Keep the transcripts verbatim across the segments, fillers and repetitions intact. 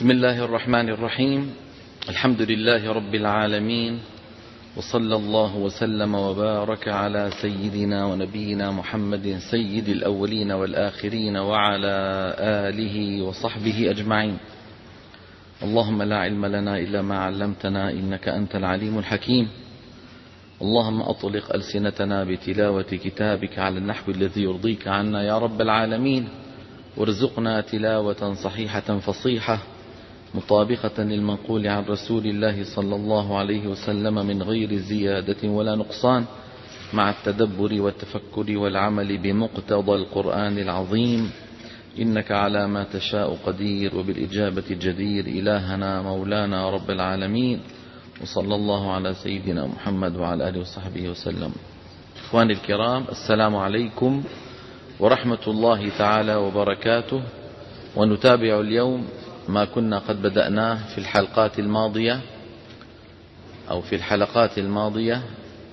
بسم الله الرحمن الرحيم. الحمد لله رب العالمين، وصلى الله وسلم وبارك على سيدنا ونبينا محمد سيد الأولين والآخرين وعلى آله وصحبه أجمعين. اللهم لا علم لنا إلا ما علمتنا إنك أنت العليم الحكيم. اللهم أطلق ألسنتنا بتلاوة كتابك على النحو الذي يرضيك عنا يا رب العالمين، وارزقنا تلاوة صحيحة فصيحة مطابقة للمنقول عن رسول الله صلى الله عليه وسلم من غير زيادة ولا نقصان، مع التدبر والتفكر والعمل بمقتضى القرآن العظيم، إنك على ما تشاء قدير وبالإجابة جدير. إلهنا مولانا رب العالمين، وصلى الله على سيدنا محمد وعلى آله وصحبه وسلم. إخواني الكرام، السلام عليكم ورحمة الله تعالى وبركاته. ونتابع اليوم ما كنا قد بدأناه في الحلقات الماضية أو في الحلقات الماضية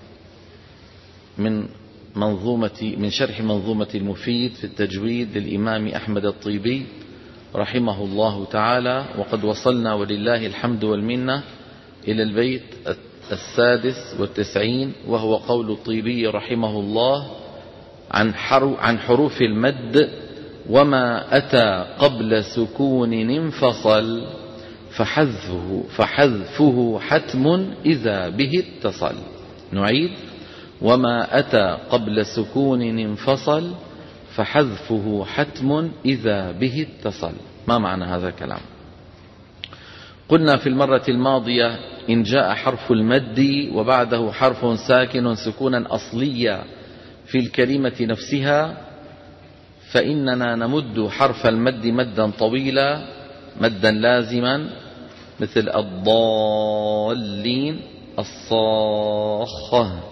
من منظومة من شرح منظومة المفيد في التجويد للإمام أحمد الطيبي رحمه الله تعالى، وقد وصلنا ولله الحمد والمنة إلى البيت السادس والتسعين، وهو قول الطيبي رحمه الله عن حروف المد: وما أتى قبل سكون انفصل فحذفه, فحذفه حتم إذا به اتصل. نعيد: وما أتى قبل سكون انفصل فحذفه حتم إذا به اتصل. ما معنى هذا الكلام؟ قلنا في المرة الماضية: إن جاء حرف المد وبعده حرف ساكن سكونا أصليا في الكلمة نفسها، فإننا نمد حرف المد مدا طويلا، مدا لازما، مثل الضالين، الصاخة.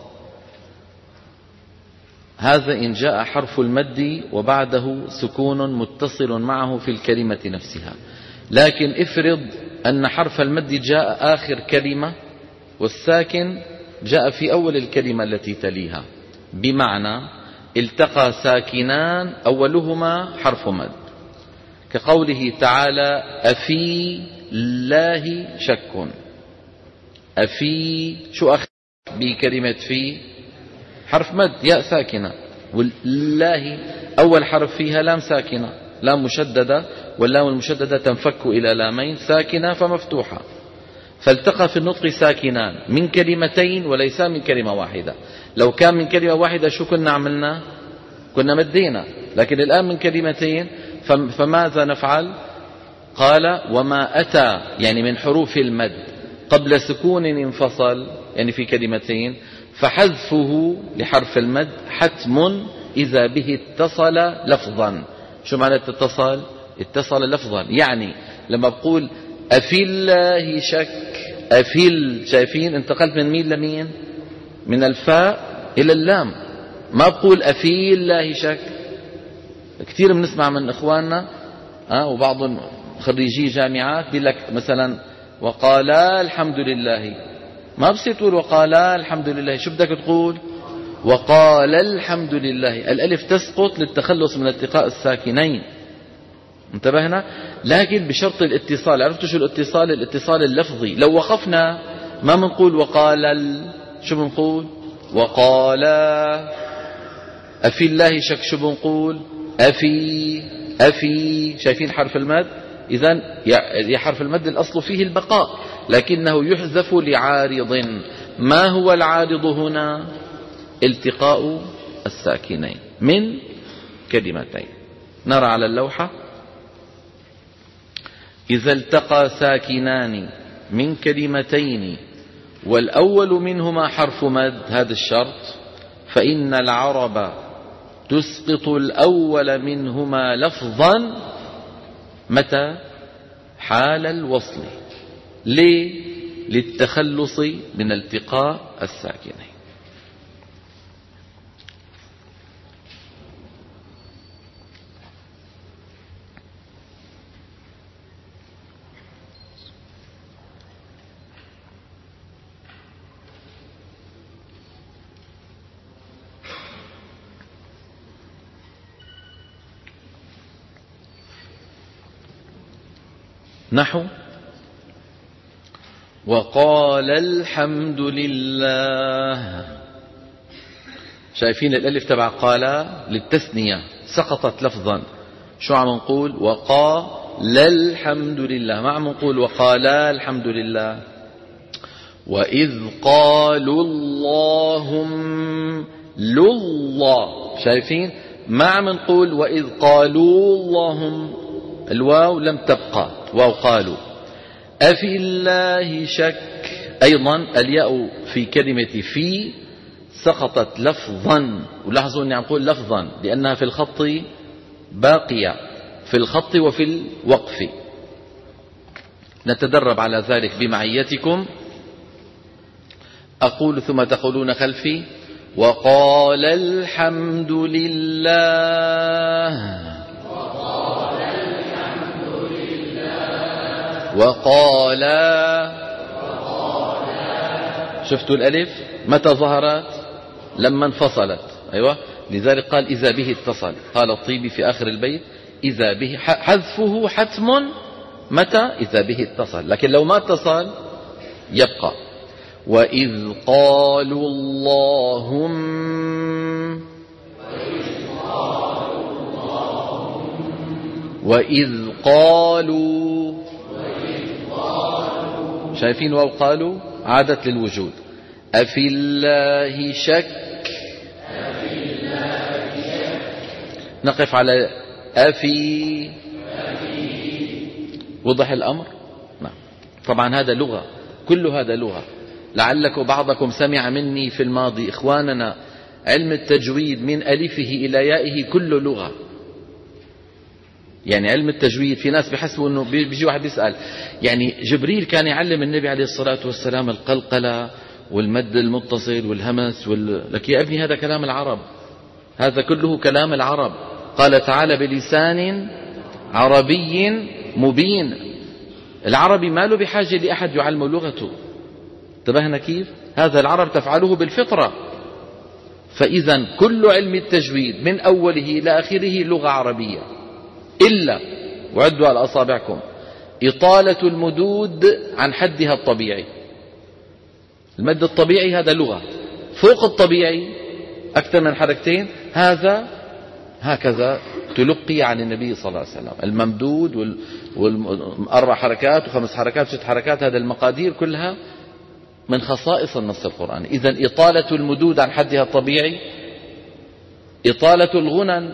هذا إن جاء حرف المد وبعده سكون متصل معه في الكلمة نفسها. لكن افرض أن حرف المد جاء آخر كلمة والساكن جاء في أول الكلمة التي تليها، بمعنى التقى ساكنان أولهما حرف مد، كقوله تعالى: أفي الله شك. أفي شو أخذ بكلمة في؟ حرف مد، ياء ساكنة، والله أول حرف فيها لام ساكنة، لام مشددة، واللام المشددة تنفك إلى لامين ساكنة فمفتوحة، فالتقى في النطق ساكنان من كلمتين وليس من كلمة واحدة. لو كان من كلمة واحدة شو كنا عملنا؟ كنا مدينا، لكن الآن من كلمتين، فماذا نفعل؟ قال: وما أتى يعني من حروف المد قبل سكون انفصل، يعني في كلمتين، فحذفه لحرف المد حتم إذا به اتصل لفظا. شو معنى اتصل؟ اتصل لفظا، يعني لما بقول أفي الله شك، أفي، شايفين انتقلت من مين لمين؟ من الفاء إلى اللام. ما بقول أفي الله شك. كثير بنسمع من إخواننا أه وبعض خريجي جامعات بيقول لك مثلا: وقال الحمد لله. ما بصير تقول وقال الحمد لله، شو بدك تقول؟ وقال الحمد لله. الألف تسقط للتخلص من التقاء الساكنين، انتبهنا؟ لكن بشرط الاتصال. عرفتوا شو الاتصال؟ الاتصال اللفظي. لو وقفنا ما بنقول وقال ال... شو بنقول؟ وقال. أفي الله شك، شو بنقول؟ أفي أفي. شايفين حرف المد؟ إذن يا حرف المد الأصل فيه البقاء، لكنه يحذف لعارض. ما هو العارض هنا؟ التقاء الساكنين من كلمتين. نرى على اللوحة: إذا التقى ساكنان من كلمتين والأول منهما حرف مد، هذا الشرط، فإن العرب تسقط الأول منهما لفظا. متى؟ حال الوصل. ليه؟ للتخلص من التقاء الساكنين. نحو وقال الحمد لله. شايفين الألف تبع قال للتثنية سقطت لفظا. شو عم نقول؟ وقال الحمد لله، ما عم نقول وقال الحمد لله. وإذ قالوا اللهم لله، شايفين؟ ما عم نقول وإذ قالوا اللهم، الواو لم تبقى، واو قالوا. أفي الله شك، أيضا الياء في كلمة في سقطت لفظا، ولاحظوا أني عم أقول لفظا لأنها في الخط باقية، في الخط وفي الوقف. نتدرب على ذلك بمعيتكم. أقول ثم تقولون خلفي وقال الحمد لله. وقال الحمد لله. وقال، وقال. شفتوا الألف متى ظهرت؟ لما انفصلت. أيوة، لذلك قال إذا به اتصل. قال الطيبي في آخر البيت إذا به، حذفه حتم متى؟ إذا به اتصل، لكن لو ما اتصل يبقى. وإذ قالوا اللهم، وإذ قالوا، شايفين واو قالوا عادت للوجود. أفي الله شك، نقف على أفي. وضح الأمر؟ نعم. طبعا هذا لغة، كل هذا لغة. لعلك بعضكم سمع مني في الماضي إخواننا علم التجويد من ألفه إلى يائه كل لغة. يعني علم التجويد في ناس بيحسبوا أنه بيجي واحد بيسأل يعني جبريل كان يعلم النبي عليه الصلاة والسلام القلقلة والمد المتصل والهمس وال... لك يا ابني هذا كلام العرب، هذا كله كلام العرب. قال تعالى بلسان عربي مبين. العربي ما له بحاجة لأحد يعلم لغته. انتبهنا كيف؟ هذا العرب تفعله بالفطرة. فإذا كل علم التجويد من أوله إلى آخره لغة عربية، إلا وعدوا على أصابعكم إطالة المدود عن حدها الطبيعي. المد الطبيعي هذا لغة، فوق الطبيعي أكثر من حركتين هذا هكذا تلقي عن النبي صلى الله عليه وسلم. الممدود والأربع حركات وخمس حركات وست حركات، هذا المقادير كلها من خصائص النص القرآني. إذن إطالة المدود عن حدها الطبيعي، إطالة الغنن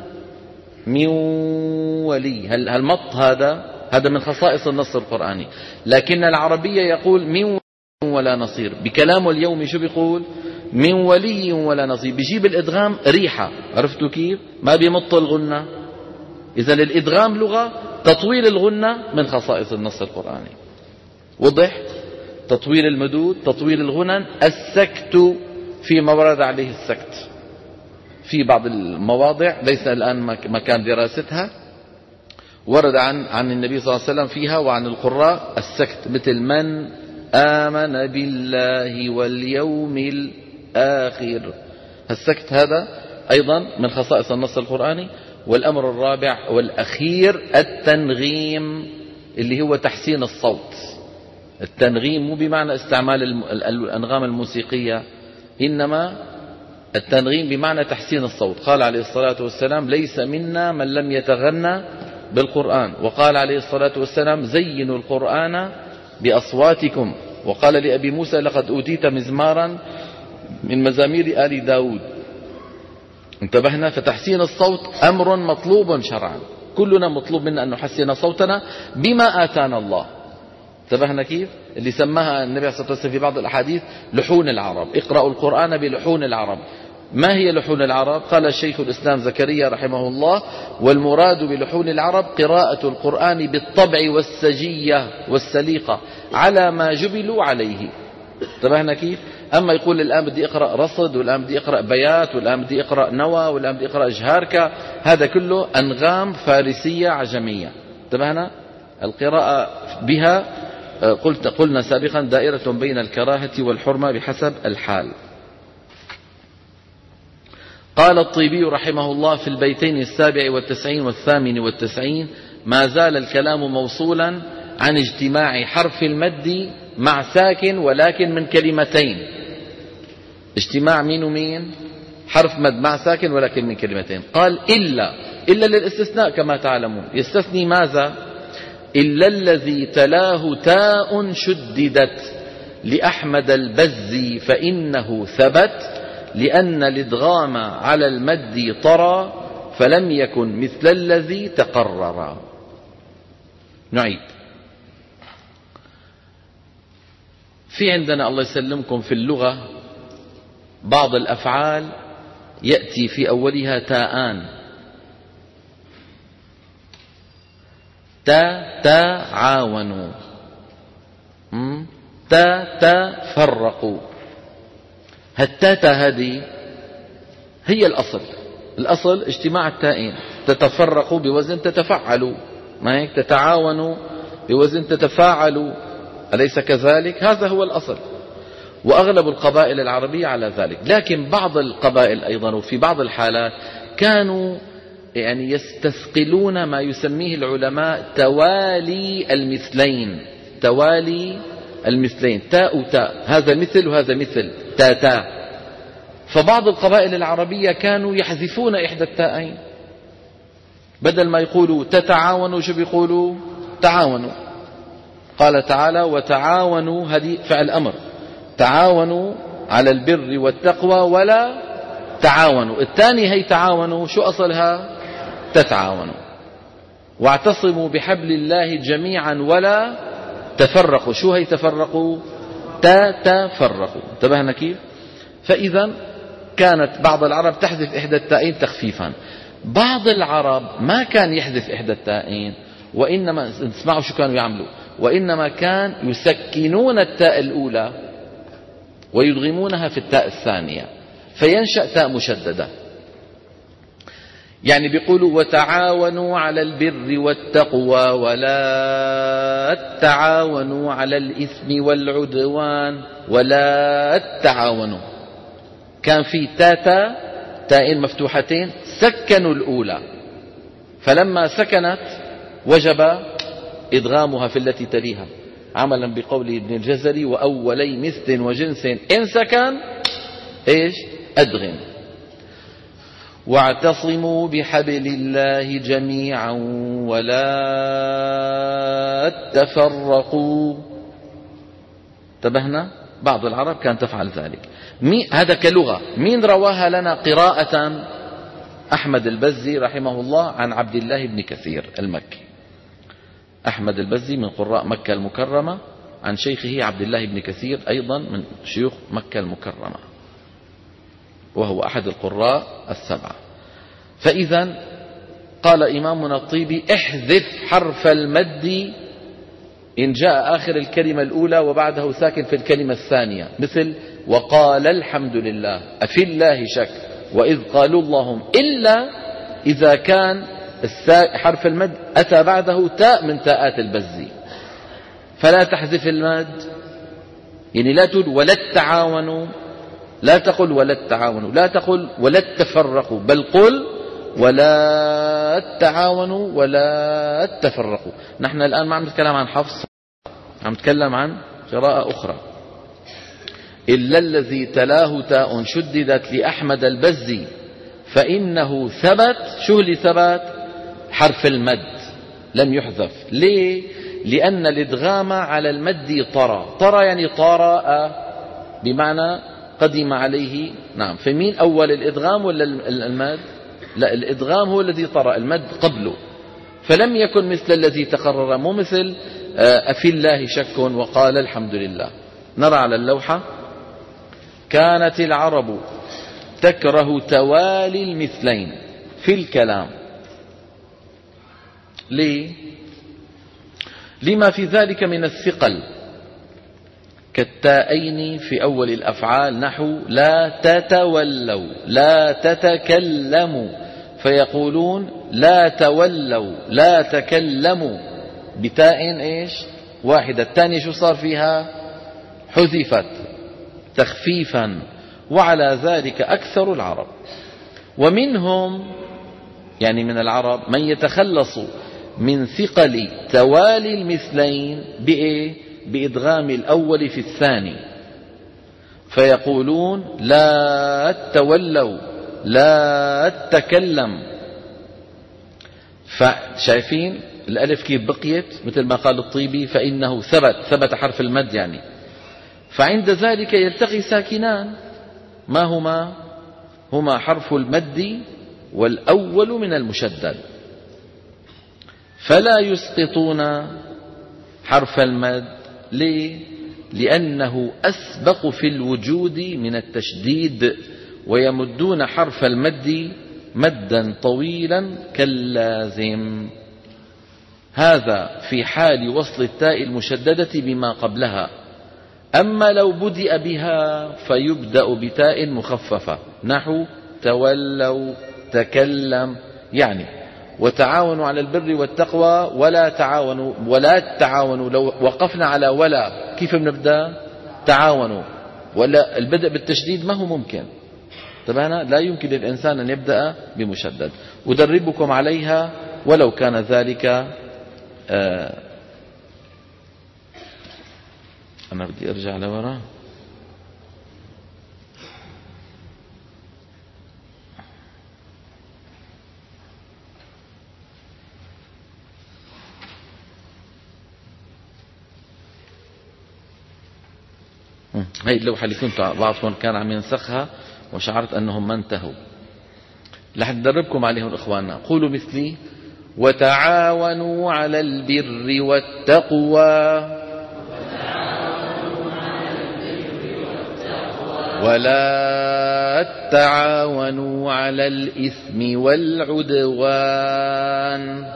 من ولي، هالمط هذا هذا من خصائص النص القرآني. لكن العربية يقول من ولي ولا نصير. بكلامه اليومي شو بيقول؟ من ولي ولا نصير. بيجيب الإدغام ريحة، عرفتوا كيف؟ ما بيمط الغنة. إذن الإدغام لغة، تطويل الغنة من خصائص النص القرآني. وضح؟ تطويل المدود، تطويل الغنن، السكت فيما ورد عليه السكت في بعض المواضع ليس الآن مكان دراستها، ورد عن عن النبي صلى الله عليه وسلم فيها وعن القراء السكت، مثل من آمن بالله واليوم الآخر. السكت هذا أيضا من خصائص النص القرآني. والأمر الرابع والأخير التنغيم، اللي هو تحسين الصوت. التنغيم مو بمعنى استعمال الأنغام الموسيقية، إنما التنغيم بمعنى تحسين الصوت. قال عليه الصلاة والسلام ليس منا من لم يتغنى بالقرآن. وقال عليه الصلاة والسلام زينوا القرآن بأصواتكم. وقال لأبي موسى لقد أوتيت مزمارا من مزامير آل داود. انتبهنا؟ فتحسين الصوت أمر مطلوب شرعا، كلنا مطلوب منا أن نحسن صوتنا بما آتانا الله. انتبهنا كيف؟ اللي سماها النبي صلى الله عليه وسلم في بعض الأحاديث لحون العرب. اقرأوا القرآن بلحون العرب. ما هي لحون العرب؟ قال الشيخ الإسلام زكريا رحمه الله والمراد بلحون العرب قراءة القرآن بالطبع والسجية والسليقة على ما جبلوا عليه. انتبهنا كيف؟ أما يقول الآن بدي أقرأ رصد، والآن بدي أقرأ بيات، والآن بدي أقرأ نوى، والآن بدي أقرأ جهاركة، هذا كله أنغام فارسية عجمية. انتبهنا؟ القراءة بها قلت قلنا سابقا دائرة بين الكراهة والحرمة بحسب الحال. قال الطيبي رحمه الله في البيتين السابع والتسعين والثامن والتسعين ما زال الكلام موصولا عن اجتماع حرف المد مع ساكن ولكن من كلمتين. اجتماع مين ومين؟ حرف مد مع ساكن ولكن من كلمتين. قال إلا، إلا للاستثناء كما تعلمون. يستثني ماذا؟ إلا الذي تلاه تاء شددت لأحمد البزي فإنه ثبت لأن الإدغام على المد طرى فلم يكن مثل الذي تقرر. نعيد. في عندنا الله يسلمكم في اللغة بعض الأفعال يأتي في أولها تاءان، تا تعاونوا، تا تفرقوا. هالتاتا هذه هي الأصل، الأصل اجتماع التائين. تتفرقوا بوزن تتفعلوا، ما هيك؟ تتعاونوا بوزن تتفاعلوا، أليس كذلك؟ هذا هو الأصل، وأغلب القبائل العربية على ذلك. لكن بعض القبائل أيضا وفي بعض الحالات كانوا يعني يستثقلون ما يسميه العلماء توالي المثلين، توالي المثلين، تاء وتاء، هذا مثل وهذا مثل، تا تا. فبعض القبائل العربية كانوا يحذفون إحدى التاءين، بدل ما يقولوا تتعاونوا شو بيقولوا؟ تعاونوا. قال تعالى وتعاونوا، هذه فعل أمر، تعاونوا على البر والتقوى ولا تعاونوا. الثاني هي تعاونوا شو أصلها؟ تتعاونوا. واعتصموا بحبل الله جميعا ولا تفرقوا، شو هي تفرقوا؟ تتفرقوا. انتبهنا كيف؟ فإذا كانت بعض العرب تحذف إحدى التائين تخفيفا، بعض العرب ما كان يحذف إحدى التائين، وإنما اسمعوا شو كانوا يعملوا، وإنما كان يسكنون التاء الأولى ويدغمونها في التاء الثانية فينشأ تاء مشددة. يعني بيقولوا وتعاونوا على البر والتقوى ولا تعاونوا على الإثم والعدوان ولا تعاونوا. كان في تاتا تائين مفتوحتين سكنوا الأولى، فلما سكنت وجب إدغامها في التي تليها، عملا بقول ابن الجزري وأولي مثل وجنس إن سكن إيش؟ أدغم. واعتصموا بحبل الله جميعا ولا تفرقوا. انتبهنا؟ بعض العرب كانت تفعل ذلك. هذا كلغة. مين رواها لنا قراءة؟ أحمد البزي رحمه الله عن عبد الله بن كثير المكي. أحمد البزي من قراء مكة المكرمة عن شيخه عبد الله بن كثير أيضا من شيوخ مكة المكرمة، وهو أحد القراء السبعة. فإذا قال إمامنا الطيبي احذف حرف المد إن جاء آخر الكلمة الأولى وبعده ساكن في الكلمة الثانية، مثل وقال الحمد لله، أفي الله شك، وإذ قالوا اللهم، إلا إذا كان حرف المد أتى بعده تاء من تاءات البزي فلا تحذف المد. يعني لا تقول ولا التعاونوا، لا تقل ولا التعاونوا، لا تقل ولا التفرقوا، بل قل ولا التعاونوا ولا التفرقوا. نحن الآن ما عم نتكلم عن حفص، عم نتكلم عن قراءة أخرى. إلا الذي تلاه تاء شددت لأحمد البزي فإنه ثبت. شو اللي ثبت؟ حرف المد لم يحذف. ليه؟ لأن الإدغام على المد طرى، طرى يعني طرأ بمعنى قدم عليه. نعم. فمين أول الإدغام ولا المد؟ لا، الإدغام هو الذي طرأ، المد قبله. فلم يكن مثل الذي تقرر، مو مثل أفي الله شك وقال الحمد لله. نرى على اللوحة كانت العرب تكره توالي المثلين في الكلام. ليه؟ لما في ذلك من الثقل، كالتائين في أول الأفعال، نحو لا تتولوا لا تتكلموا، فيقولون لا تولوا لا تكلموا بتاء إيش؟ واحدة. الثانية شو صار فيها؟ حذفت تخفيفا. وعلى ذلك أكثر العرب، ومنهم يعني من العرب من يتخلص من ثقل توالي المثلين بإيه؟ بإدغام الأول في الثاني، فيقولون لا تولوا لا تكلم. فشايفين الألف كيف بقيت؟ مثل ما قال الطيبي فإنه ثبت ثبت حرف المد يعني. فعند ذلك يلتقي ساكنان، ما هما؟ هما حرف المد والأول من المشدد، فلا يسقطون حرف المد. ليه؟ لأنه أسبق في الوجود من التشديد، ويمدون حرف المد مدا طويلا كاللازم. هذا في حال وصل التاء المشددة بما قبلها. أما لو بدأ بها فيبدأ بتاء مخففة، نحو تولوا تكلم يعني. وتعاونوا على البر والتقوى ولا تعاونوا ولا تعاونوا. لو وقفنا على ولا كيف بنبدأ؟ تعاونوا. ولا البدء بالتشديد ما هو ممكن. طبعا لا يمكن للإنسان أن يبدأ بمشدد. أدربكم عليها ولو كان ذلك. آه أنا بدي أرجع لورا. هاي اللوحة اللي كنت بعضهم كان عم ينسخها وشعرت أنهم ما انتهوا. رح ندربكم عليهم إخواننا. قولوا مثلي: وتعاونوا على البر والتقوى ولا تعاونوا على الإثم والعدوان.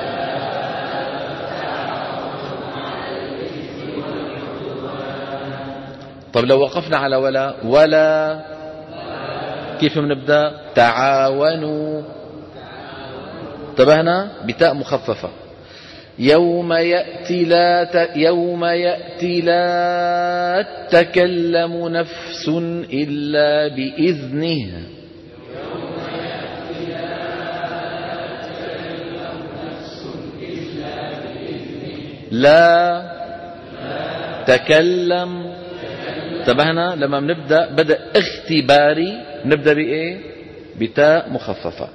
طب لو وقفنا على ولا ولا كيف بنبدأ؟ تعاونوا. انتبهنا؟ بتاء مخففة. يوم يأتي لا ت... يوم يأتي لا تكلم نفس إلا بإذنه. لا تكلم. انتبهنا؟ لما بنبدأ بدأ اختباري نبدأ بإيه؟ بتاء مخففة.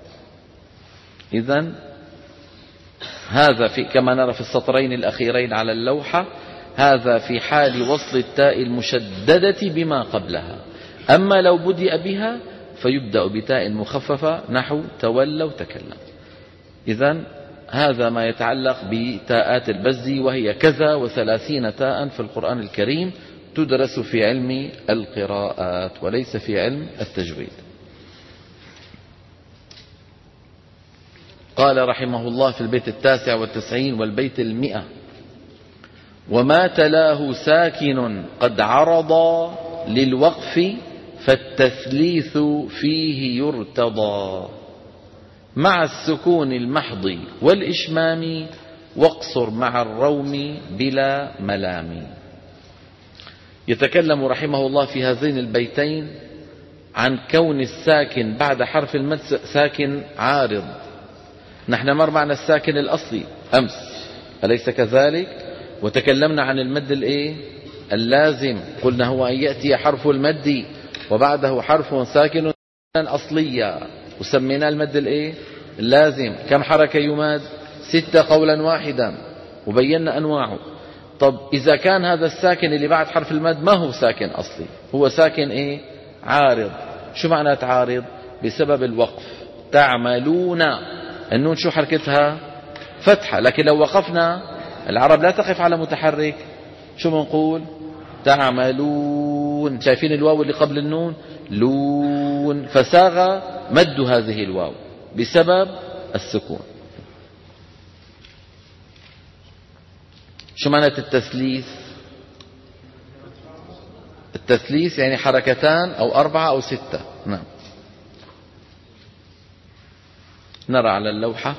إذن هذا في كما نرى في السطرين الأخيرين على اللوحة، هذا في حال وصل التاء المشددة بما قبلها. أما لو بدأ بها فيبدأ بتاء مخففة، نحو تولوا تكلم. إذن هذا ما يتعلق بتاءات البز، وهي كذا وثلاثين تاء في القرآن الكريم، تدرس في علم القراءات وليس في علم التجويد. قال رحمه الله في البيت التاسع والتسعين والبيت المئة: وما تلاه ساكن قد عرض للوقف فالتثليث فيه يرتضى، مع السكون المحض والإشمام واقصر مع الروم بلا ملام. يتكلم رحمه الله في هذين البيتين عن كون الساكن بعد حرف المد ساكن عارض. نحن مر معنا الساكن الأصلي أمس، أليس كذلك؟ وتكلمنا عن المد الإيه؟ اللازم، قلنا هو أن يأتي حرف المد وبعده حرف ساكن أصليا، وسمينا المد الإيه؟ اللازم. كم حركة يماد؟ ستة قولا واحدا، وبينا أنواعه. طب إذا كان هذا الساكن اللي بعد حرف المد ما هو ساكن أصلي، هو ساكن إيه؟ عارض. شو معنى عارض؟ بسبب الوقف. تعملون، النون شو حركتها؟ فتحة. لكن لو وقفنا، العرب لا تقف على متحرك، شو بنقول؟ تعملون. شايفين الواو اللي قبل النون؟ لون. فساغ مد هذه الواو بسبب السكون. شو معنى التثليث؟ التثليث يعني حركتان أو أربعة أو ستة. نعم. نرى على اللوحة: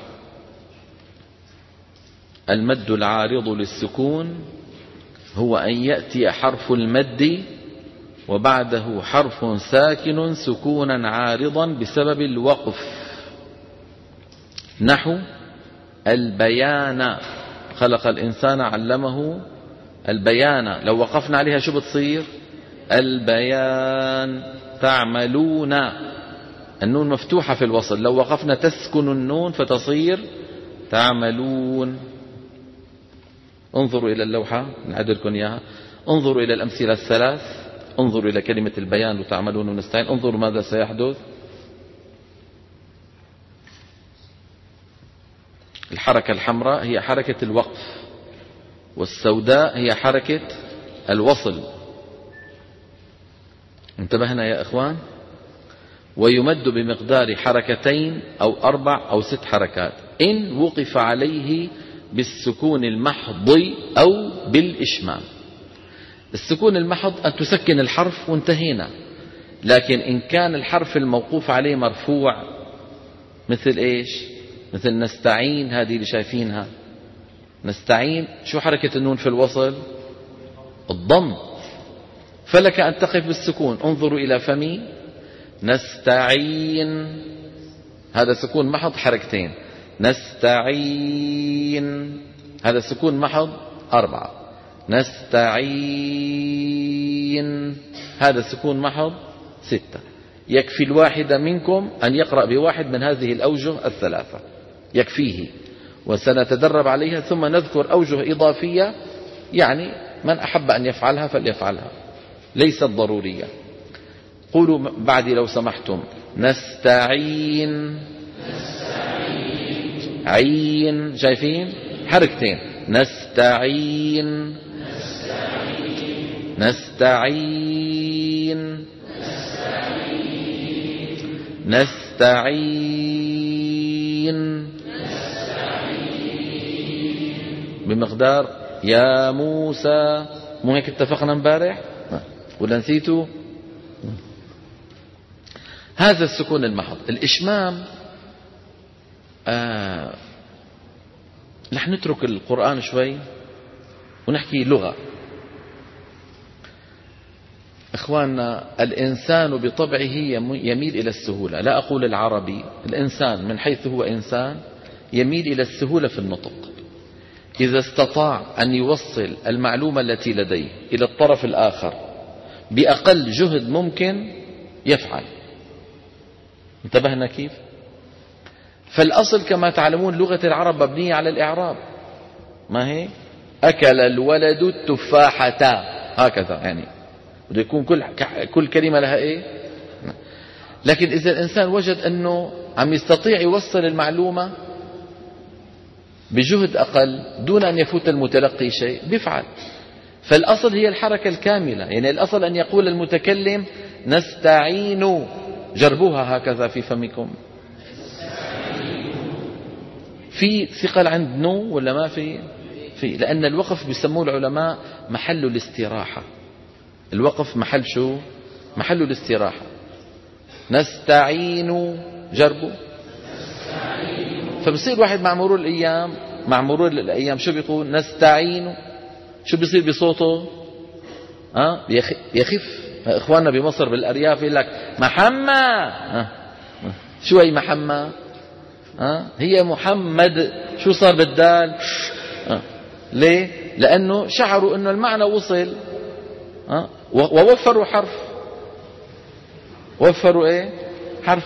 المد العارض للسكون هو أن يأتي حرف المد وبعده حرف ساكن سكونا عارضا بسبب الوقف، نحو البيان. خلق الإنسان علمه البيان، لو وقفنا عليها شو بتصير؟ البيان. تعملون، النون مفتوحة في الوصل، لو وقفنا تسكن النون فتصير تعملون. انظروا إلى اللوحة نعد لكم إياها، انظروا إلى الأمثلة الثلاث، انظروا إلى كلمة البيان وتعملون ونستعين، انظروا ماذا سيحدث. الحركة الحمراء هي حركة الوقف، والسوداء هي حركة الوصل. انتبهنا يا إخوان؟ ويمد بمقدار حركتين أو أربع أو ست حركات إن وقف عليه بالسكون المحض أو بالإشمام. السكون المحض أن تسكن الحرف وانتهينا، لكن إن كان الحرف الموقوف عليه مرفوع مثل إيش؟ مثل نستعين، هذه اللي شايفينها نستعين، شو حركة النون في الوصل؟ الضم، فلك أن تقف بالسكون. انظروا إلى فمي، نستعين، هذا سكون محض حركتين، نستعين هذا سكون محض أربعة، نستعين هذا سكون محض ستة. يكفي الواحد منكم أن يقرأ بواحد من هذه الأوجه الثلاثة، يكفيه، وسنتدرب عليها ثم نذكر أوجه إضافية، يعني من أحب أن يفعلها فليفعلها، ليست ضرورية. قولوا بعدي لو سمحتم، نستعين. عين، شايفين حركتين، نستعين نستعين نستعين بمقدار يا موسى. مو هيك اتفقنا امبارح ولا نسيتوا؟ هذا السكون المحض. الإشمام آه رح نترك القرآن شوي ونحكي لغة. إخواننا، الإنسان بطبعه يميل إلى السهولة، لا أقول العربي، الإنسان من حيث هو إنسان يميل إلى السهولة في النطق. إذا استطاع أن يوصل المعلومة التي لديه إلى الطرف الآخر بأقل جهد ممكن يفعل. انتبهنا كيف؟ فالأصل كما تعلمون لغة العرب مبنية على الإعراب، ما هي؟ أكل الولد التفاحة، هكذا يعني بده يكون كل كل كلمة لها إيه؟ لكن إذا الإنسان وجد أنه عم يستطيع يوصل المعلومة بجهد أقل دون أن يفوت المتلقي شيء بيفعل. فالأصل هي الحركة الكاملة، يعني الأصل أن يقول المتكلم نستعين. جربوها هكذا في فمكم. في ثقل عند نو ولا ما في؟ في، لأن الوقف بيسموه العلماء محل الاستراحة. الوقف محل شو؟ محل الاستراحة. نستعين، جربوا. فبصير واحد مع مرور الأيام مع مرور الأيام شو بيقول؟ نستعين. شو بيصير بصوته؟ ها؟ يخف. إخواننا بمصر بالأرياف يقول لك محمد. ها؟ شو هي محمد؟ ها؟ هي محمد. شو صار بالدال؟ ها؟ ليه؟ لأنه شعروا أنه المعنى وصل، ها؟ ووفروا حرف. وفروا ايه؟ حرف.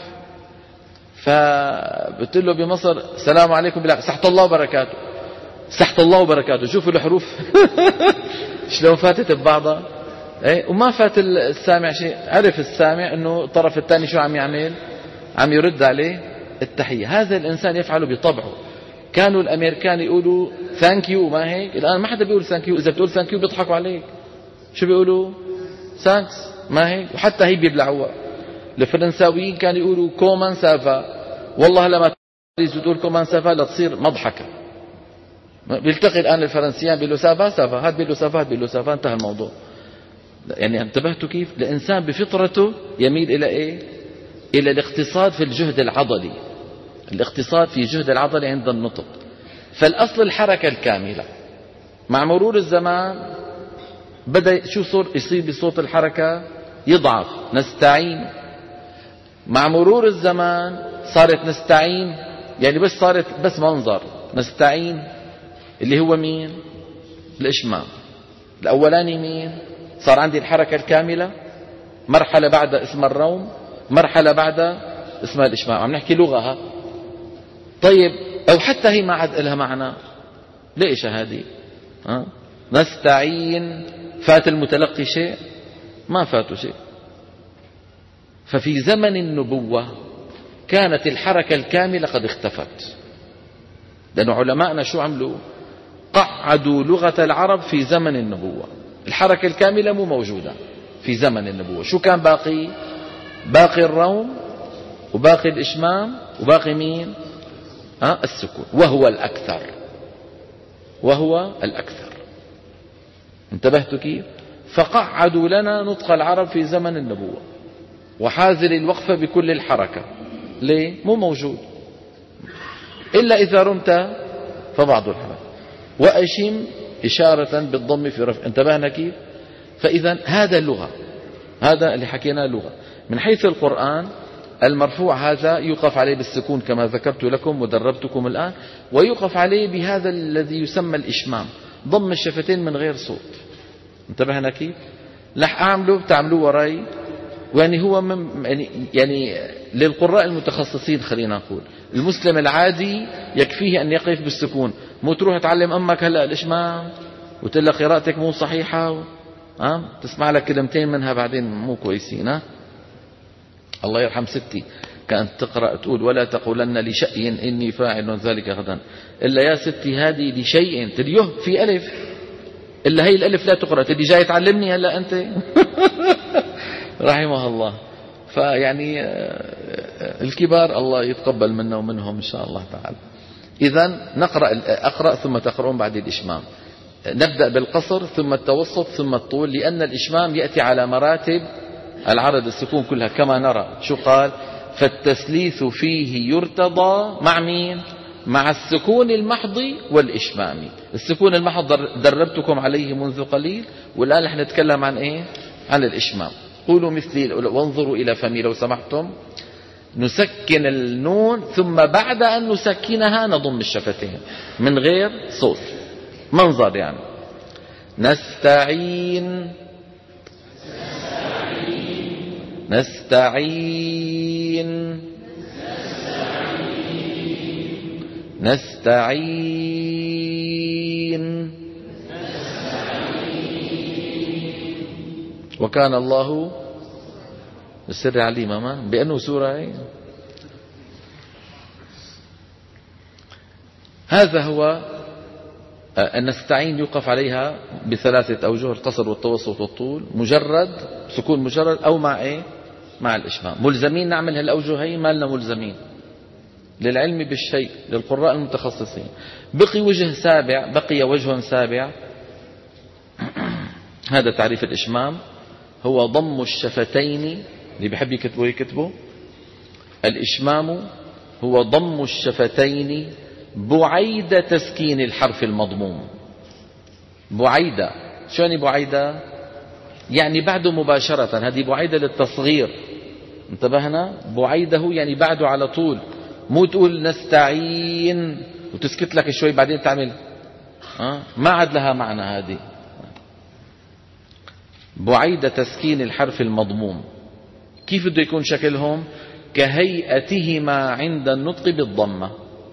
فبتقول له بمصر السلام عليكم بالله، سحت الله وبركاته، سحت الله وبركاته. شوفوا الحروف شلون فاتت ببعضها. ايه؟ وما فات السامع شيء، عرف السامع انه الطرف الثاني شو عم يعمل، عم يرد عليه التحية. هذا الانسان يفعله بطبعه. كانوا الامريكان يقولوا ثانك يو، ما هيك؟ الان ما حدا بيقول ثانك يو. اذا بتقول ثانك يو بيضحكوا عليك. شو بيقولوا؟ ثانكس، ما هيك؟ وحتى هي بيبلعوها. الفرنساويين كانوا يقولوا كومان سافا. والله لما تقول كومان سافا لتصير مضحكة. بيلتقي الآن الفرنسيين بيقولوا سافا سافا، هاد بيقولوا سافا، هاد بيقولوا سافا، انتهى الموضوع. يعني انتبهتوا كيف؟ الإنسان بفطرته يميل إلى إيه؟ إلى الاقتصاد في الجهد العضلي. الاقتصاد في جهد العضلي عند النطق. فالأصل الحركة الكاملة. مع مرور الزمان بدأ شو صور يصير بصوت الحركة؟ يضعف. نستعين. مع مرور الزمان صارت نستعين يعني بس صارت بس منظر، نستعين اللي هو مين؟ الإشمام. الأولاني مين؟ صار عندي الحركة الكاملة، مرحلة بعد اسمها الروم، مرحلة بعد اسمها الإشمام. عم نحكي لغها. طيب أو حتى هي ما عاد لها معنى. ليش هذه؟ أه؟ نستعين فات المتلقي شيء؟ ما فاته شيء. ففي زمن النبوة كانت الحركة الكاملة قد اختفت، لأن علماءنا شو عملوا؟ قعدوا لغة العرب في زمن النبوة. الحركة الكاملة مو موجودة في زمن النبوة. شو كان باقي؟ باقي الروم وباقي الإشمام وباقي مين؟ أه؟ السكون، وهو الأكثر، وهو الأكثر. انتبهتوا كيف؟ فقعدوا لنا نطق العرب في زمن النبوة وحاذر الوقفة بكل الحركة. ليه؟ مو موجود إلا إذا رمت فبعض الحركة. وأشم إشارة بالضم في رفع. انتبهنا كيف؟ فإذا هذا اللغة، هذا اللي حكينا لغة. من حيث القرآن المرفوع هذا يوقف عليه بالسكون كما ذكرت لكم ودربتكم الآن، ويوقف عليه بهذا الذي يسمى الإشمام، ضم الشفتين من غير صوت. انتبهنا كيف؟ لح أعمله بتعملوه وراي. يعني هو من يعني, يعني للقراء المتخصصين خلينا نقول. المسلم العادي يكفيه أن يقف بالسكون، مو تروح تعلم أمك هلأ الإشمام وتقول لك قراءتك مو صحيحة و... أه؟ تسمع لك كلمتين منها بعدين مو كويسين. أه؟ الله يرحم ستي كانت تقرأ تقول ولا تقولن لشيء إني فاعل ذلك غدا إلا يا ستي هذه لشيء تليه في ألف، إلا هي الألف لا تقرأ، تدي جاي تعلمني هلأ أنت. رحمه الله. فيعني الكبار الله يتقبل منا ومنهم إن شاء الله تعالى. إذن نقرأ، أقرأ ثم تقرؤون بعد الإشمام. نبدأ بالقصر ثم التوسط ثم الطول، لأن الإشمام يأتي على مراتب العرض السكون كلها كما نرى. شو قال؟ فالتثليث فيه يرتضى مع مين؟ مع السكون المحض والإشمام. السكون المحض دربتكم عليه منذ قليل، والآن رح نتكلم عن إيه؟ عن الإشمام. قولوا مثلي وانظروا إلى فمي لو سمحتم. نسكن النون ثم بعد أن نسكنها نضم الشفتين من غير صوت، منظر يعني. نستعين نستعين نستعين. وكان الله السر عليما. ما بأنه سورة هي. هذا هو أن نستعين يوقف عليها بثلاثة أوجه: القصر والتوسط والطول، مجرد سكون مجرد أو مع إيه؟ مع الإشمام. ملزمين نعمل هالأوجه هي؟ ما لنا ملزمين، للعلم بالشيء للقراء المتخصصين. بقي وجه سابع، بقي وجه سابع. هذا تعريف الإشمام، هو ضم الشفتين. اللي بيحب يكتبه يكتبه. الإشمام هو ضم الشفتين بعيد تسكين الحرف المضموم. بعيدة، شو يعني بعيدة؟ يعني بعده مباشرة. هذه بعيدة للتصغير. انتبهنا؟ بعيده يعني بعده على طول، مو تقول نستعين وتسكت لك شوي بعدين تعمل أه؟ ما عاد لها معنى هذه. بعيد تسكين الحرف المضموم. كيف بده يكون شكلهم؟ كهيئتهما عند النطق بالضمة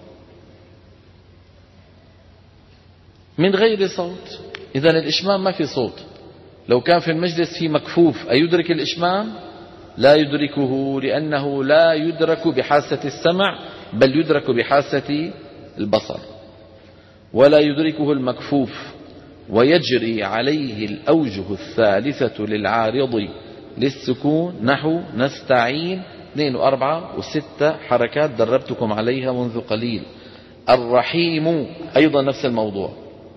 من غير صوت. إذن الإشمام ما في صوت. لو كان في المجلس في مكفوف أيدرك الإشمام؟ لا يدركه، لأنه لا يدرك بحاسة السمع بل يدرك بحاسة البصر، ولا يدركه المكفوف. ويجري عليه الأوجه الثالثة للعارض للسكون، نحو نستعين اثنين وأربعة وستة حركات دربتكم عليها منذ قليل. الرحيم أيضا نفس الموضوع.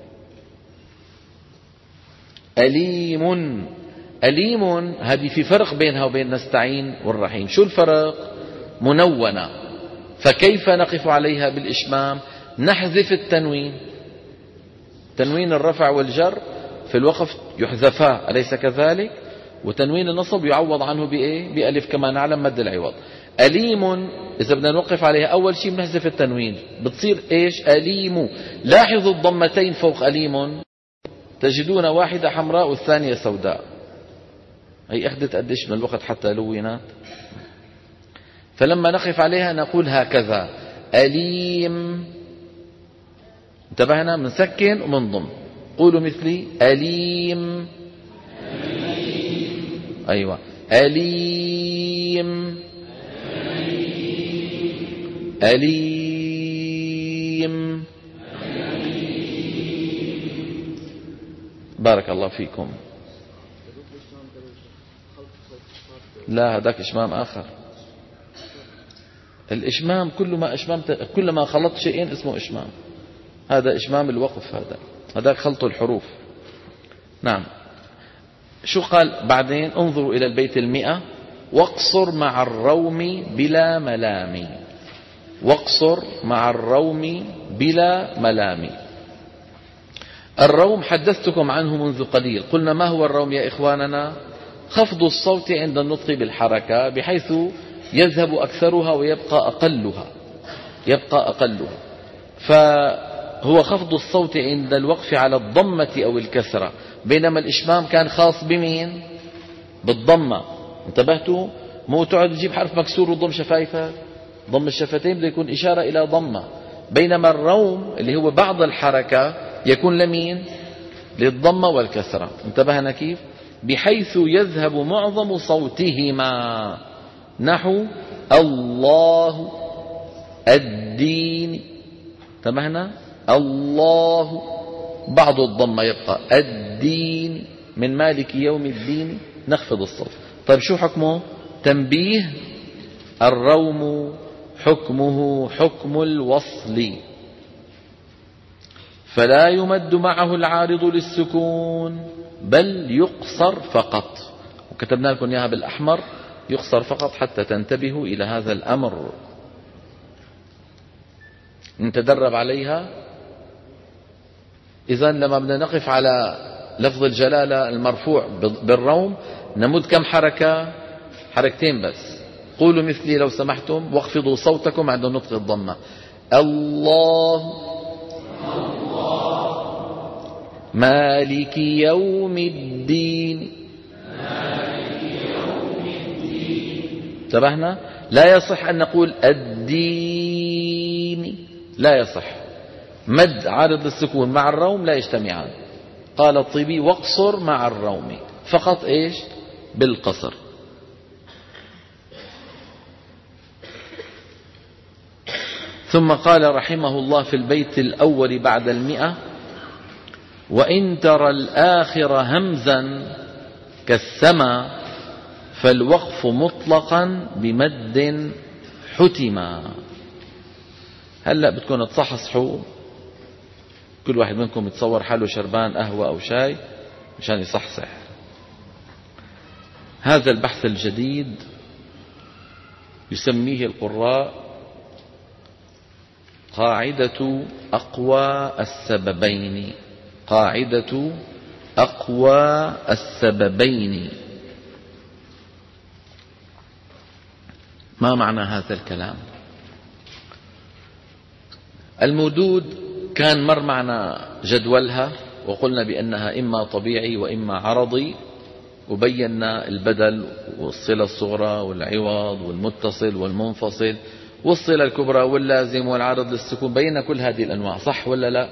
أليم، أليم هذه في فرق بينها وبين نستعين والرحيم. شو الفرق؟ منونة. فكيف نقف عليها بالإشمام؟ نحذف التنوين. تنوين الرفع والجر في الوقف يحذفا، أليس كذلك؟ وتنوين النصب يعوض عنه بإيه؟ بألف كما نعلم مد العوض. أليم إذا بدنا نوقف عليها أول شيء بنحذف التنوين بتصير إيش؟ أليم. لاحظوا الضمتين فوق أليم تجدون واحدة حمراء والثانية سوداء. هي أخذت قديش من الوقت حتى لونات. فلما نقف عليها نقول هكذا أليم. انتبهنا؟ منسكن ومنضم. قولوا مثلي أليم. أليم. أيوة أليم. أليم. بارك الله فيكم. لا هذاك إشمام آخر. الإشمام كل ما أشممت كل ما خلطت شيئين اسمه إشمام. هذا إشمام الوقف، هذا هذاك خلط الحروف. نعم. شو قال بعدين؟ انظروا إلى البيت المئة. واقصر مع الروم بلا ملام. واقصر مع الروم بلا ملام. الروم حدثتكم عنه منذ قليل. قلنا ما هو الروم يا إخواننا؟ خفض الصوت عند النطق بالحركة بحيث يذهب أكثرها ويبقى أقلها يبقى أقلها فهو خفض الصوت عند الوقف على الضمة أو الكسرة، بينما الإشمام كان خاص بمين؟ بالضمة. انتبهتوا؟ مو تقعد تجيب حرف مكسور وضم شفايفك، ضم الشفتين بده يكون إشارة إلى ضمة، بينما الروم اللي هو بعض الحركة يكون لمين؟ للضمة والكسرة. انتبهنا كيف؟ بحيث يذهب معظم صوتهما نحو الله الدين. انتبهنا؟ الله بعض الضمة يبقى الدين من مالك يوم الدين نخفض الصوت. طيب شو حكمه؟ تنبيه: الروم حكمه حكم الوصل فلا يمد معه العارض للسكون بل يقصر فقط. وكتبنا لكم اياها بالاحمر، يقصر فقط حتى تنتبهوا الى هذا الامر، نتدرب عليها. اذا لما بدنا نقف على لفظ الجلالة المرفوع بالروم نمد كم حركة؟ حركتين بس. قولوا مثلي لو سمحتم واخفضوا صوتكم عند نطق الضمة. الله مالك يوم الدين. انتبهنا؟ لا يصح أن نقول الدين، لا يصح. مد عارض السكون مع الروم لا يجتمعان. قال الطيبي: واقصر مع الروم، فقط ايش؟ بالقصر. ثم قال رحمه الله في البيت الأول بعد المئة: وإن ترى الآخر همزا كالسما فالوقف مطلقا بمد حتما. هلأ بدكم تصحصحوا، كل واحد منكم يتصور حاله شربان قهوة أو شاي مشان يصحصح. هذا البحث الجديد يسميه القراء قاعدة أقوى السببين. قاعدة أقوى السببين. ما معنى هذا الكلام؟ المدود كان مر معنا جدولها وقلنا بأنها إما طبيعي وإما عرضي، وبينا البدل والصلة الصغرى والعوض والمتصل والمنفصل والصلة الكبرى واللازم والعرض للسكون، بينا كل هذه الأنواع، صح ولا لا؟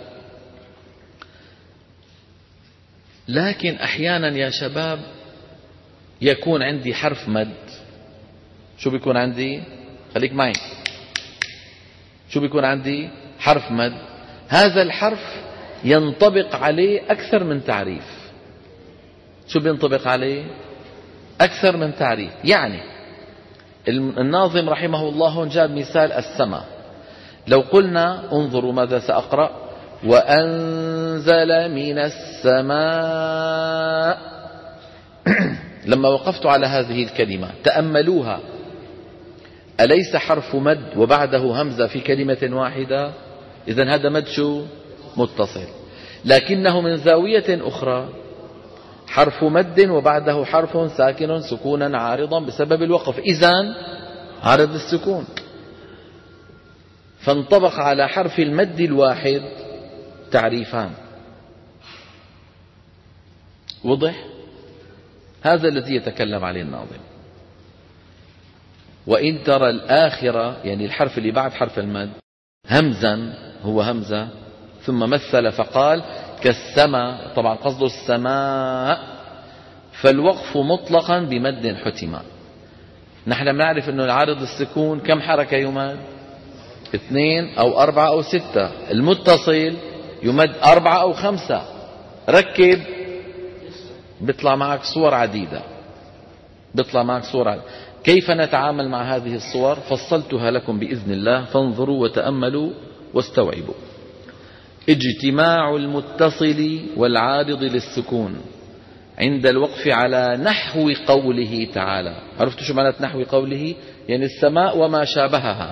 لكن أحيانا يا شباب يكون عندي حرف مد. شو بيكون عندي؟ خليك معي. شو بيكون عندي؟ حرف مد. هذا الحرف ينطبق عليه أكثر من تعريف. شو بينطبق عليه؟ أكثر من تعريف. يعني الناظم رحمه الله هون جاب مثال السماء. لو قلنا انظروا ماذا سأقرأ: وأنزل من السماء. لما وقفت على هذه الكلمة تأملوها، أليس حرف مد وبعده همزة في كلمة واحدة؟ إذن هذا مد شو؟ متصل. لكنه من زاوية أخرى حرف مد وبعده حرف ساكن سكونا عارضا بسبب الوقف. إذن عارض للسكون، فانطبق على حرف المد الواحد تعريفان. وضح؟ هذا الذي يتكلم عليه الناظم. وإن ترى الآخرة، يعني الحرف اللي بعد حرف المد، همزا، هو همزة، ثم مثل فقال كالسماء، طبعا قصده السماء، فالوقف مطلقا بمد حتما. نحن بنعرف أنه العارض السكون كم حركة يمد؟ اثنين أو أربعة أو ستة. المتصل يمد أربعة أو خمسة. ركب بيطلع معك صور عديدة، بيطلع معك صور عديدة. كيف نتعامل مع هذه الصور؟ فصلتها لكم بإذن الله، فانظروا وتأملوا واستوعبوا. اجتماع المتصل والعارض للسكون عند الوقف على نحو قوله تعالى. عرفتوا شو معنى نحو قوله؟ يعني السماء وما شابهها.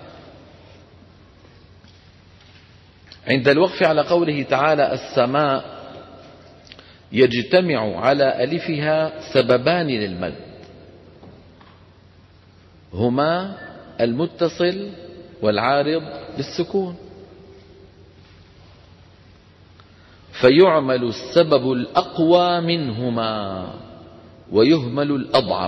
عند الوقف على قوله تعالى السماء يجتمع على ألفها سببان للمد، هما المتصل والعارض للسكون، فيعمل السبب الأقوى منهما ويهمل الأضعف،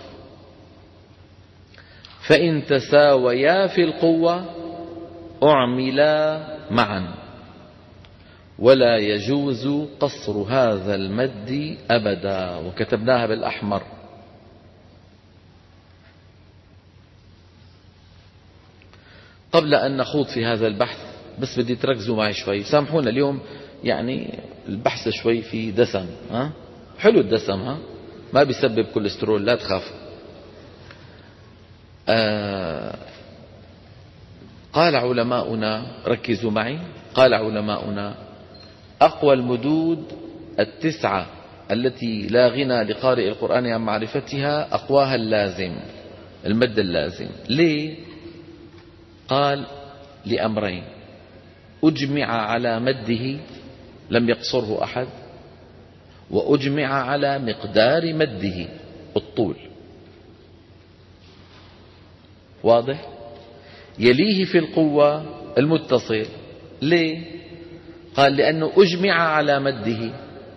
فإن تساويا في القوة أعملا معا، ولا يجوز قصر هذا المد أبدا. وكتبناها بالأحمر. قبل أن نخوض في هذا البحث بس بدي تركزوا معي شوي، سامحونا اليوم يعني البحث شوي في دسم، ها؟ حلو الدسم، ها؟ ما بيسبب كوليسترول، لا تخاف. آه قال علماؤنا، ركزوا معي، قال علماؤنا أقوى المدود التسعة التي لا غنى لقارئ القرآن عن معرفتها أقواها اللازم، المد اللازم. ليه؟ قال لأمرين: أجمع على مده لم يقصره أحد، وأجمع على مقدار مده الطول. واضح؟ يليه في القوة المتصل. ليه؟ قال لأنه أجمع على مده،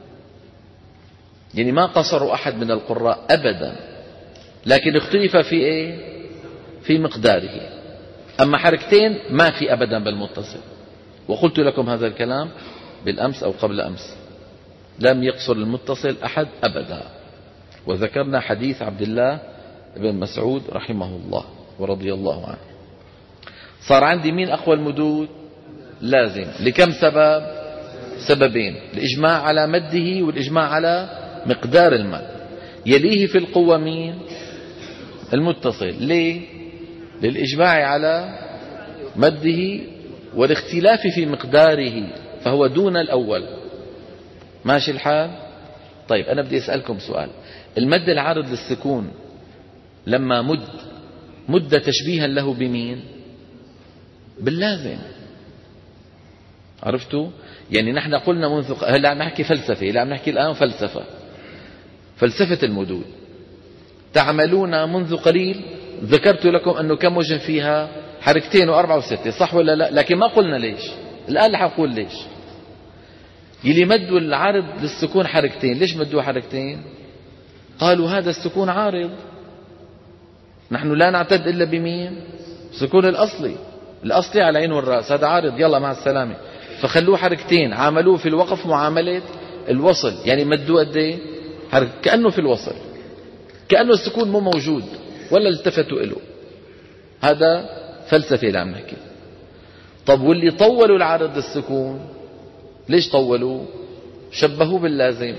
يعني ما قصر أحد من القراء أبدا، لكن اختلف في إيه؟ في مقداره. أما حركتين ما في أبدا بالمتصل، وقلت لكم هذا الكلام بالأمس أو قبل أمس، لم يقصر المتصل أحد أبدا. وذكرنا حديث عبد الله بن مسعود رحمه الله ورضي الله عنه. صار عندي مين أقوى المدود؟ لازم. لكم سبب؟ سببين: الإجماع على مده والإجماع على مقدار المد. يليه في القوة مين؟ المتصل. ليه؟ للإجماع على مده والاختلاف في مقداره، فهو دون الأول. ماشي الحال؟ طيب أنا بدي أسألكم سؤال. المد العارض للسكون لما مد مد تشبيها له بمين؟ باللازم. عرفتوا؟ يعني نحن قلنا منذ هلا عم نحكي فلسفة، لا عم نحكي الآن فلسفة، فلسفة المدود. تعملون منذ قليل ذكرت لكم أنه كم وجه فيها؟ حركتين وأربعة وستة، صح ولا لا؟ لكن ما قلنا ليش. الآن رح أقول ليش. يلي مدوا العارض للسكون حركتين، ليش مدوا حركتين؟ قالوا هذا السكون عارض، نحن لا نعتد إلا بمين؟ السكون الأصلي، الأصلي على العين والرأس، هذا عارض، يلا مع السلامة. فخلوه حركتين، عاملوه في الوقف معاملة الوصل، يعني مدوا قد ايه؟ كأنه في الوصل، كأنه السكون مو موجود ولا التفتوا له. هذا فلسفة اللي عم نحكي. طب واللي طولوا العارض للسكون ليش طولوا؟ شبهوه باللازم.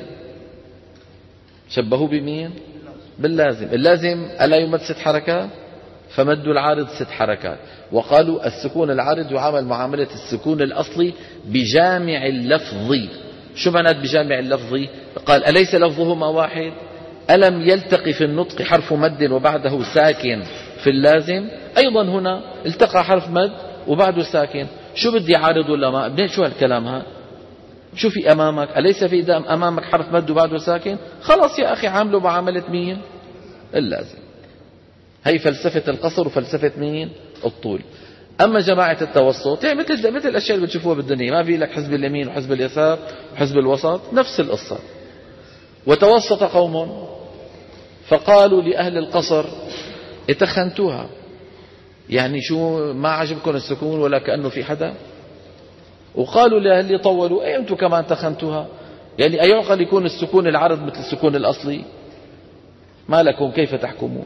شبهوه بمين؟ باللازم. اللازم ألا يمد ست حركات؟ فمدوا العارض ست حركات، وقالوا السكون العارض يعامل معاملة السكون الأصلي بجامع اللفظي. شو معنى بجامع اللفظي؟ قال أليس لفظهما واحد؟ ألم يلتقي في النطق حرف مد وبعده ساكن في اللازم؟ أيضا هنا التقى حرف مد وبعده ساكن. شو بدي عارض ولا ما؟ ابني شو هالكلام ها؟ شو في أمامك؟ أليس في أمامك حرف مد وبعده ساكن؟ خلاص يا أخي عامله معاملة مين؟ اللازم. هي فلسفة القصر وفلسفة مين؟ الطول. أما جماعة التوسط يعني مثل مثل الأشياء اللي بتشوفوها بالدنيا، ما في لك حزب اليمين وحزب اليسار وحزب الوسط، نفس القصة. وتوسط قوم فقالوا لأهل القصر اتخنتوها، يعني شو ما عجبكم السكون ولا كأنه في حدا؟ وقالوا لأهل طولوا ايه انتم كمان تخنتوها، يعني أيعقل يكون السكون العرض مثل السكون الأصلي؟ ما لكم كيف تحكمون؟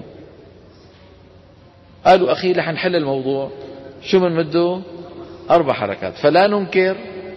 قالوا أخي رح نحل الموضوع، شو من مده؟ أربع حركات، فلا ننكر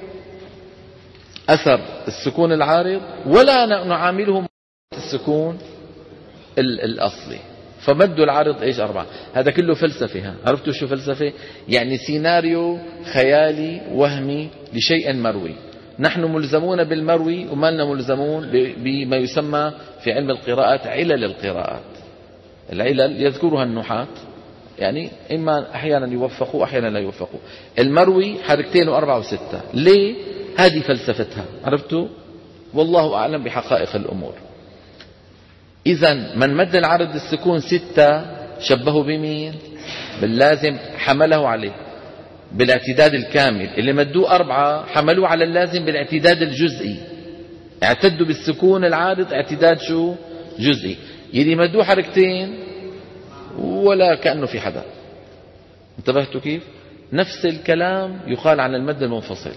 أثر السكون العارض ولا نعاملهم السكون الأصلي، فمدوا العارض إيش؟ أربعة. هذا كله فلسفة. ها عرفتوا شو فلسفة؟ يعني سيناريو خيالي وهمي لشيء مروي. نحن ملزمون بالمروي وما لنا ملزمون بما يسمى في علم القراءات علل القراءات. العلل يذكرها النحاة، يعني إما أحيانا يوفقوا أحيانا لا يوفقوا. المروي حركتين وأربعة وستة، ليه؟ هذه فلسفتها. عرفتوا؟ والله أعلم بحقائق الأمور. إذن من مد العرض السكون ستة شبهه بمين؟ باللازم، حمله عليه بالاعتداد الكامل. اللي مدوه أربعة حملوه على اللازم بالاعتداد الجزئي، اعتدوا بالسكون العارض اعتداد شو؟ جزئي. يلي مدوه حركتين ولا كأنه في حدا. انتبهتوا كيف؟ نفس الكلام يقال عن المد المنفصل،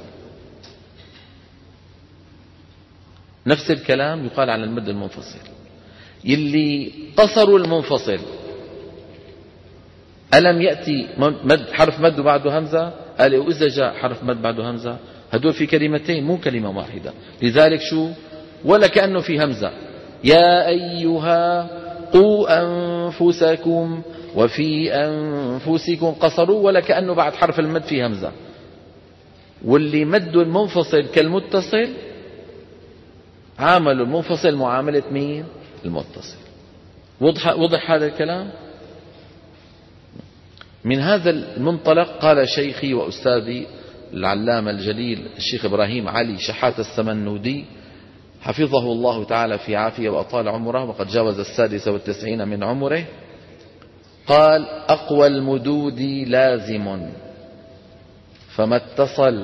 نفس الكلام يقال عن المد المنفصل. يلي قصروا المنفصل ألم يأتي مد حرف مد بعده همزة؟ قال وإذا جاء حرف مد بعده همزة، هدول في كلمتين مو كلمة واحدة. لذلك شو؟ ولا كأنه في همزة. يا أيها قوا أنفسكم وفي أنفسكم قصروا، ولا كأنه بعد حرف المد في همزة. واللي مدوا المنفصل كالمتصل عاملوا المنفصل معاملة مين؟ المتصل. وضح, وضح هذا الكلام؟ من هذا المنطلق قال شيخي وأستاذي العلامة الجليل الشيخ إبراهيم علي شحات السمنودي حفظه الله تعالى في عافية وأطال عمره وقد جاوز السادسة والتسعين من عمره، قال أقوى المدود لازم فما اتصل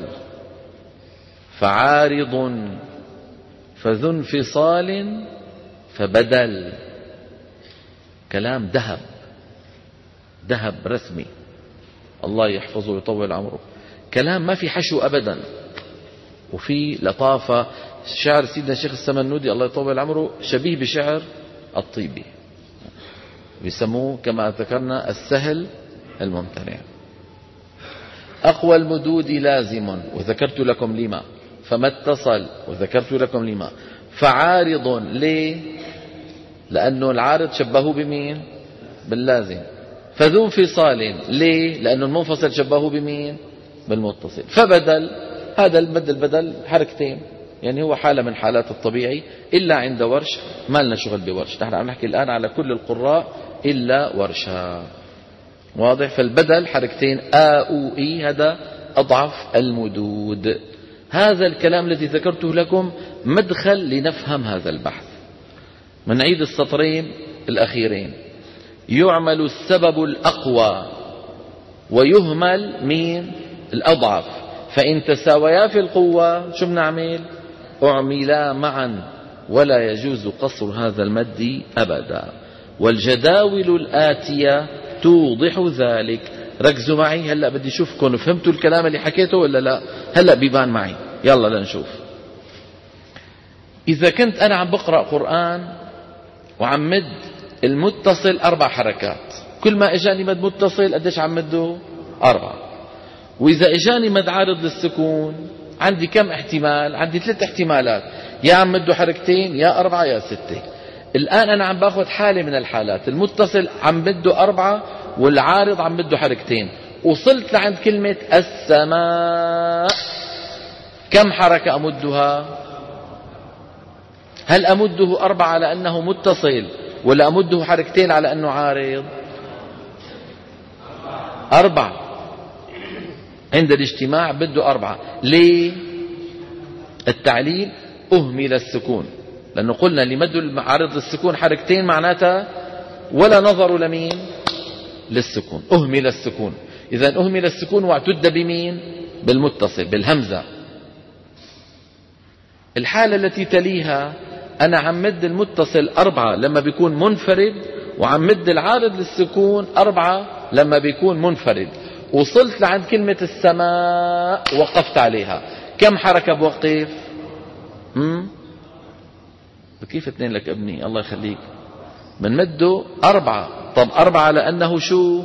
فعارض فذو انفصال فبدل. كلام ذهب، ذهب رسمي، الله يحفظه ويطول عمره. كلام ما في حشو أبدا، وفي لطافة. شعر سيدنا الشيخ السمنودي الله يطول عمره شبيه بشعر الطيبي، بيسموه كما ذكرنا السهل الممتنع. أقوى المدود لازم وذكرت لكم لما، فما اتصل وذكرت لكم لما، فعارض ليه؟ لأنه العارض شبهه بمين؟ باللازم. فذو انفصال ليه؟ لأنه المنفصل شبهه بمين؟ بالمتصل. فبدل، هذا المد البدل حركتين، يعني هو حالة من حالات الطبيعي إلا عند ورش. ما لنا شغل بورش، نحن عم نحكي الآن على كل القراء إلا ورشها. واضح؟ فالبدل حركتين آ أو إي، هذا أضعف المدود. هذا الكلام الذي ذكرته لكم مدخل لنفهم هذا البحث. من عيد السطرين الأخيرين: يعمل السبب الأقوى ويهمل مين؟ الأضعف، فإن تساويا في القوة شو بنعمل؟ أعملا معا ولا يجوز قصر هذا المد أبدا. والجداول الآتية توضح ذلك. ركزوا معي هلأ، بدي أشوفكم فهمتوا الكلام اللي حكيته ولا لا. هلأ بيبان معي، يلا لنشوف. إذا كنت أنا عم بقرأ قرآن وعم مد المتصل أربع حركات، كل ما إجاني مد متصل قديش عم مده؟ أربعة. وإذا إجاني مد عارض للسكون عندي كم احتمال؟ عندي ثلاث احتمالات، يا عم مده حركتين يا أربعة يا ستة. الآن أنا عم باخذ حالة من الحالات، المتصل عم مده أربعة والعارض عم مده حركتين. وصلت لعند كلمة السماء، كم حركة أمدها؟ هل أمده أربعة على أنه متصل ولا أمده حركتين على أنه عارض؟ أربعة. عند الاجتماع بده أربعة. ليه؟ التعليل أهمل السكون، لأنه قلنا لمد عارض السكون حركتين معناتها ولا نظروا لمين؟ للسكون، أهمل السكون. إذا أهمل السكون واعتد بمين؟ بالمتصل بالهمزة. الحالة التي تليها أنا عم مد المتصل أربعة لما بيكون منفرد، وعم مد العارض للسكون أربعة لما بيكون منفرد. وصلت لعند كلمة السماء وقفت عليها، كم حركة بوقف؟ هم؟ كيف اثنين لك ابني الله يخليك؟ من مده أربعة. طب أربعة لأنه شو؟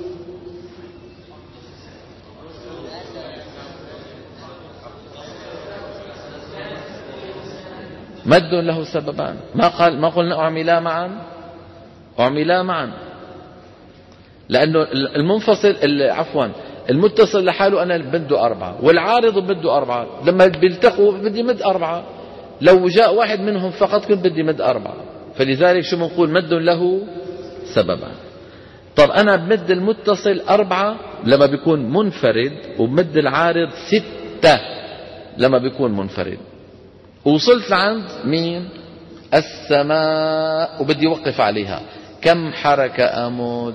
مد له سببان. ما قال ما قلنا أعملا معا؟ أعملا معا، لأنه المنفصل عفوا المتصل لحاله أنا بده أربعة، والعارض بده أربعة، لما بيلتقوا بدي مد أربعة. لو جاء واحد منهم فقط كنت بدي مد أربعة. فلذلك شو بنقول؟ مد له سببان. طب أنا بمد المتصل أربعة لما بيكون منفرد، وبمد العارض ستة لما بيكون منفرد. وصلت لعند مين؟ السماء، وبدي وقف عليها، كم حركة أمود؟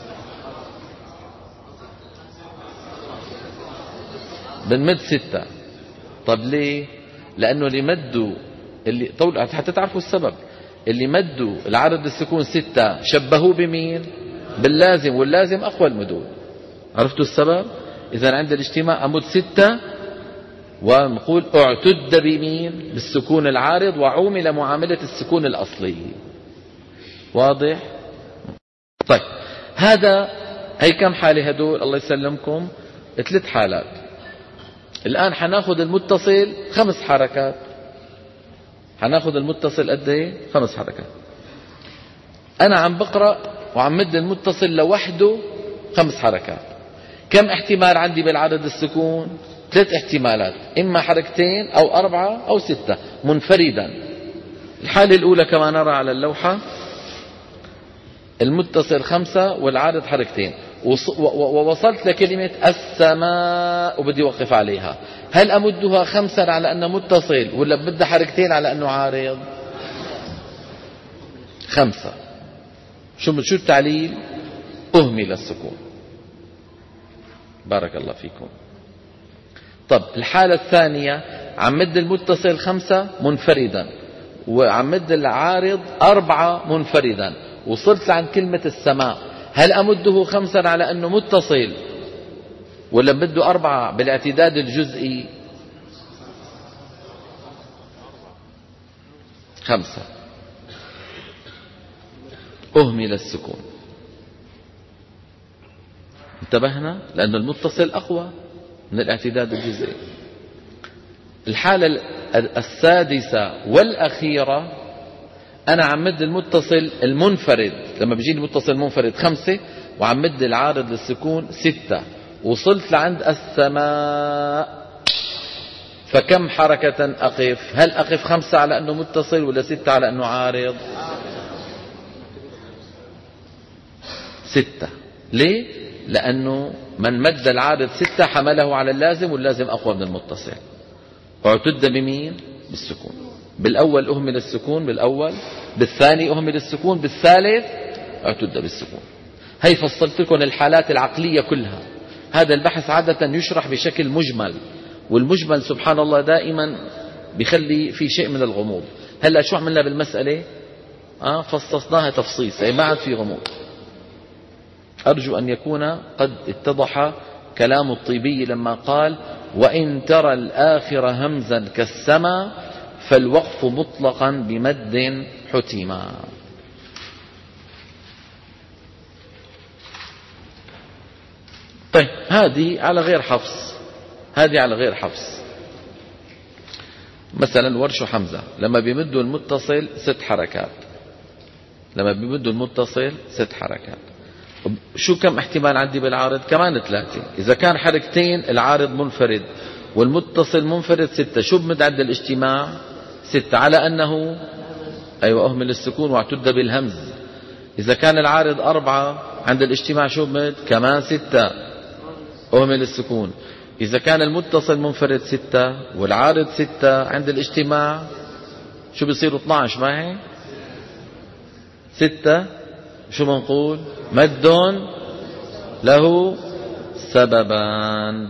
بنمد ستة. طب ليه؟ لأنه اللي مدوا اللي طول حتى تعرفوا السبب، اللي مدوا العرض السكون ستة شبهوه بمين؟ باللازم، واللازم أقوى المدود. عرفتوا السبب؟ إذا عند الاجتماع أمد ستة، ونقول اعتد بمين؟ بالسكون العارض، وعومل معاملة السكون الأصلي. واضح؟ طيب هذا هي كم حالة هدول؟ الله يسلمكم ثلاث حالات. الآن حناخذ المتصل خمس حركات. حناخذ المتصل قد ايه؟ خمس حركات. أنا عم بقرأ وعم مد المتصل لوحده خمس حركات. كم احتمال عندي بالعدد السكون؟ ثلاث احتمالات، إما حركتين أو أربعة أو ستة منفردا. الحالة الأولى كما نرى على اللوحة، المتصل خمسة والعارض حركتين، ووصلت لكلمة السماء وبدي وقف عليها. هل أمدها خمسا على أنه متصل، ولا بدها حركتين على أنه عارض؟ خمسة. شو شو التعليل؟ أهمل السكون. بارك الله فيكم. طب الحالة الثانية، عم مد المتصل خمسة منفردا، وعم مد العارض أربعة منفردا، وصلت عن كلمة السماء. هل أمده خمسا على أنه متصل، ولا بده أربعة بالاعتداد الجزئي؟ خمسة. أهمل السكون. انتبهنا؟ لأن المتصل أقوى من الاعتداد الجزئي. الحالة السادسة والأخيرة، أنا عم مد المتصل المنفرد، لما بيجي المتصل منفرد خمسة، وعم مد العارض للسكون ستة، وصلت لعند السماء. فكم حركة أقف؟ هل أقف خمسة على أنه متصل، ولا ستة على أنه عارض؟ ستة. ليه؟ لأنه من مد العارض ستة حمله على اللازم، واللازم أقوى من المتصل. اعتد بمين؟ بالسكون. بالأول أهمل السكون، بالأول بالثاني أهمل السكون، بالثالث اعتد بالسكون. هي فصلت لكم الحالات العقلية كلها. هذا البحث عادة يشرح بشكل مجمل، والمجمل سبحان الله دائما بيخلي في شيء من الغموض. هلأ شو عملنا بالمسألة؟ آه فصصناها تفصيص، أي ما عاد في غموض. أرجو أن يكون قد اتضح كلام الطيبي لما قال: وإن ترى الآخر همزا كالسما فالوقف مطلقا بمد حتما. طيب هذه على غير حفص، هذه على غير حفص. مثلا ورش حمزة لما بيمدوا المتصل ست حركات، لما بيمدوا المتصل ست حركات. شو كم احتمال عندي بالعارض؟ كمان ثلاثة. إذا كان حركتين العارض منفرد والمتصل منفرد ستة، شو بمد عند الاجتماع؟ ستة، على أنه أيوة أهمل السكون واعتد بالهمز. إذا كان العارض أربعة عند الاجتماع شو بمد؟ كمان ستة أهمل السكون. إذا كان المتصل منفرد ستة والعارض ستة عند الاجتماع شو بيصيروا؟ اثني عشر. ما هي ستة شو بنقول؟ مد له سببان.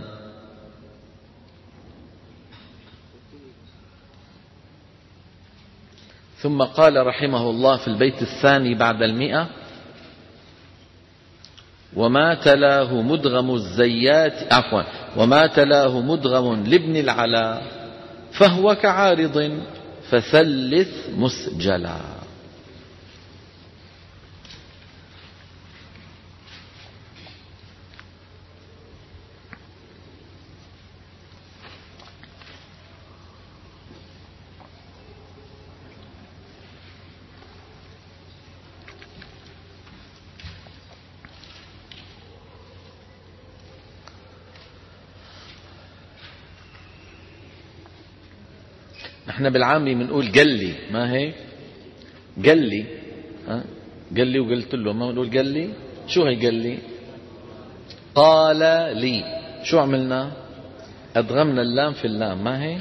ثم قال رحمه الله في البيت الثاني بعد المئة: وما تلاه مدغم الزيات عفوا وما تلاه مدغم لابن العلا فهو كعارض فثلث مسجلا. احنا بالعامي بنقول قلي، ما هيك؟ قلي، ها قلي وقلت له، ما بنقول قلي. شو هي قلي؟ قال لي. شو عملنا؟ ادغمنا اللام في اللام، ما هيك؟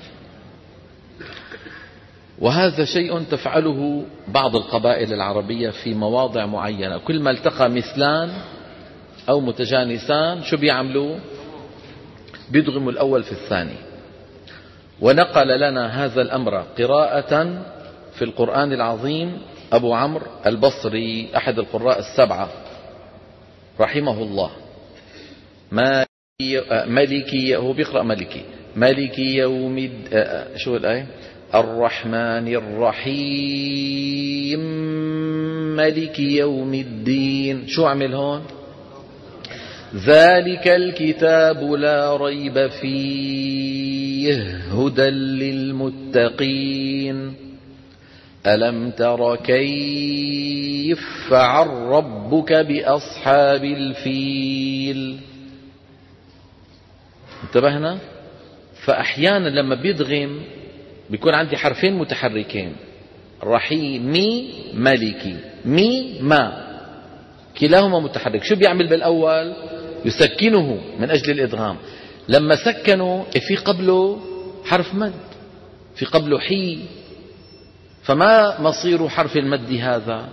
وهذا شيء تفعله بعض القبائل العربية في مواضع معينة، كل ما التقى مثلان او متجانسان شو بيعملوا؟ بيدغموا الاول في الثاني. ونقل لنا هذا الأمر قراءة في القرآن العظيم أبو عمرو البصري أحد القراء السبعة رحمه الله. مالكي، هو بيقرأ مالكي، مالكي يوم الد... شو الآية؟ الرحمن الرحيم مالك يوم الدين. شو عمل هون؟ ذلك الكتاب لا ريب فيه هدى للمتقين ألم تر كيف فعل ربك بأصحاب الفيل. انتبهنا؟ فأحيانا لما بيدغم بيكون عندي حرفين متحركين، رحيمي ملكي، مي ما كلاهما متحرك. شو بيعمل بالأول؟ يسكنه من أجل الإدغام. لما سكنوا في قبله حرف مد، في قبله حي، فما مصير حرف المد هذا؟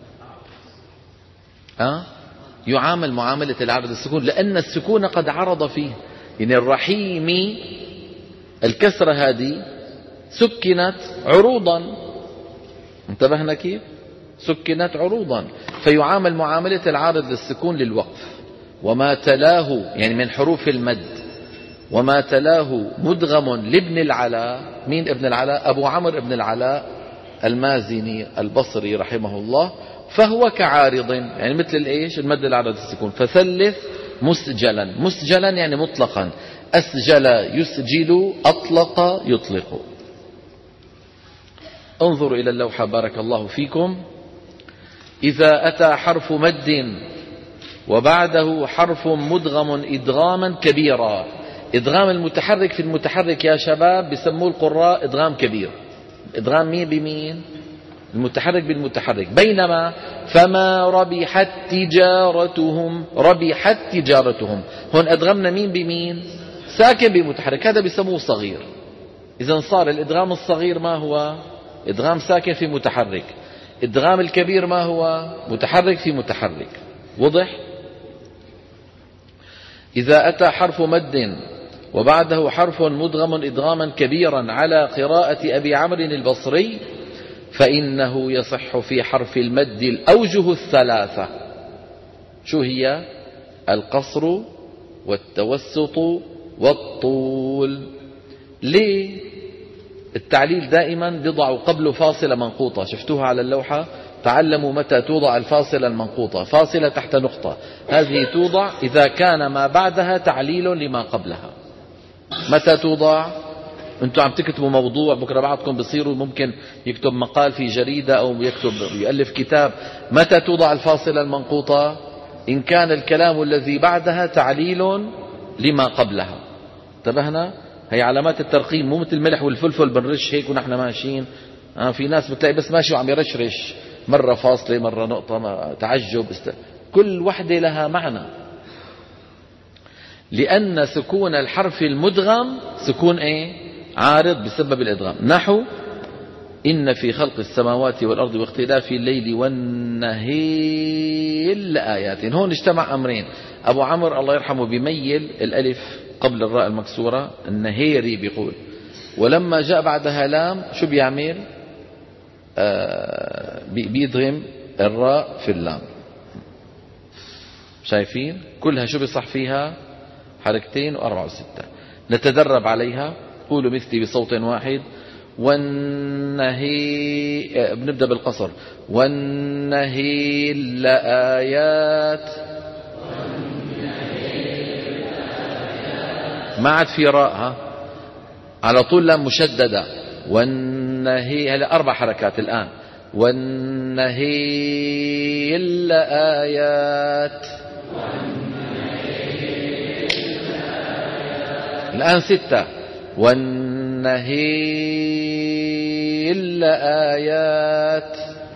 أه؟ يعامل معاملة العرض السكون، لأن السكون قد عرض فيه. يعني الرحيم الكسرة هذه سكنت عروضا، انتبهنا كيف؟ سكنت عروضا، فيعامل معاملة العارض للسكون للوقف. وما تلاه يعني من حروف المد، وما تلاه مدغم لابن العلاء. مين ابن العلاء؟ أبو عمرو ابن العلاء المازني البصري رحمه الله. فهو كعارض يعني مثل الايش؟ المد العارض السكون. فثلث مسجلا، مسجلا يعني مطلقا، أسجل يسجل، أطلق يطلق. انظروا إلى اللوحة بارك الله فيكم. إذا أتى حرف مد وبعده حرف مدغم إدغاما كبيرا. إدغام المتحرك في المتحرك يا شباب بسموه القراء إدغام كبير. إدغام مين بمين؟ المتحرك بالمتحرك. بينما فما ربحت تجارتهم، ربحت تجارتهم، هون أدغمنا مين بمين؟ ساكن بمتحرك، هذا بسموه صغير. إذن صار الإدغام الصغير ما هو؟ إدغام ساكن في متحرك. إدغام الكبير ما هو؟ متحرك في متحرك. وضح؟ إذا أتى حرف مد وبعده حرف مدغم إدغاما كبيرا على قراءة أبي عمرو البصري فإنه يصح في حرف المد الأوجه الثلاثة. شو هي؟ القصر والتوسط والطول. ليه؟ التعليل دائما بيضع قبله فاصلة منقوطة، شفتوها على اللوحة؟ تعلموا متى توضع الفاصلة المنقوطة، فاصلة تحت نقطة، هذه توضع إذا كان ما بعدها تعليل لما قبلها. متى توضع؟ أنتم عم تكتبوا موضوع، بكرة بعضكم بصيروا ممكن يكتب مقال في جريدة أو يكتب يؤلف كتاب. متى توضع الفاصلة المنقوطة؟ إن كان الكلام الذي بعدها تعليل لما قبلها. انتبهنا؟ هي علامات الترقيم، مو مثل الملح والفلفل بنرش هيك ونحن ماشيين. آه في ناس بتلاقي بس ماشي وعم يرشرش، مرة فاصلة مرة نقطة، مرة تعجب، است... كل وحدة لها معنى. لأن سكون الحرف المدغم سكون ايه؟ عارض بسبب الإدغام. نحو إن في خلق السماوات والأرض واختلاف الليل والنهار لآيات. هون اجتمع أمرين. أبو عمرو الله يرحمه بيميل الألف قبل الراء المكسورة، النهيري بيقول، ولما جاء بعدها لام شو بيعمل؟ آه بيدغم الراء في اللام. شايفين كلها شو بيصح فيها؟ حركتين وأربعة وستة. نتدرب عليها. قولوا مثلي بصوت واحد. والنهي بنبدأ بالقصر. والنهي لآيات، ما عاد في راء، ها على طول لام مشددة. والنهي هلا أربع حركات الآن. والنهي لآيات، الآن ستة. والنهي لآيات،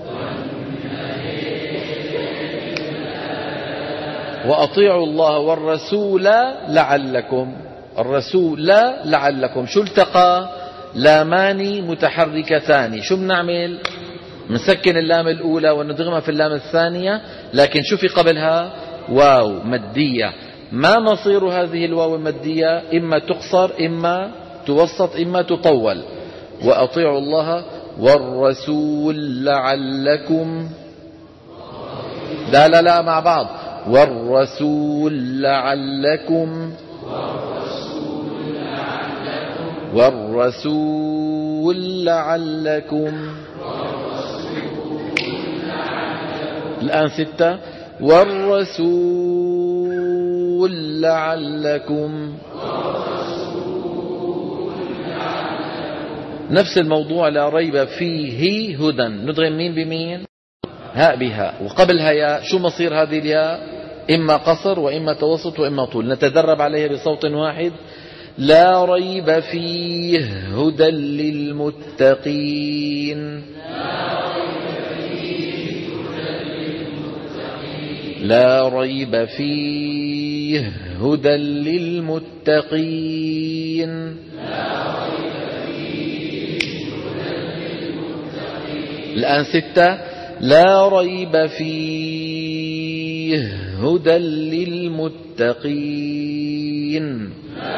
وأطيعوا الله والرسول لعلكم. الرسول لعلكم شو التقى؟ لامان متحركتان. شو بنعمل؟ منسكن اللام الأولى وندغمها في اللام الثانية، لكن شو في قبلها؟ واو مدية. ما مصير هذه الواو المدية؟ إما تقصر إما توسط إما تطول. وأطيعوا الله والرسول لعلكم، لا لا لا مع بعض. والرسول لعلكم، والرسول لعلكم. الآن ستة. والرسول لعلكم. نفس الموضوع لا ريب فيه هدى. ندغم مين بمين؟ هاء بهاء، وقبلها ياء. شو مصير هذه الياء؟ إما قصر وإما توسط وإما طول. نتدرب عليها بصوت واحد. لا ريب فيه هدى للمتقين. لا ريب فيه هدى للمتقين. الآن ستة. لا ريب فيه هدى للمتقين.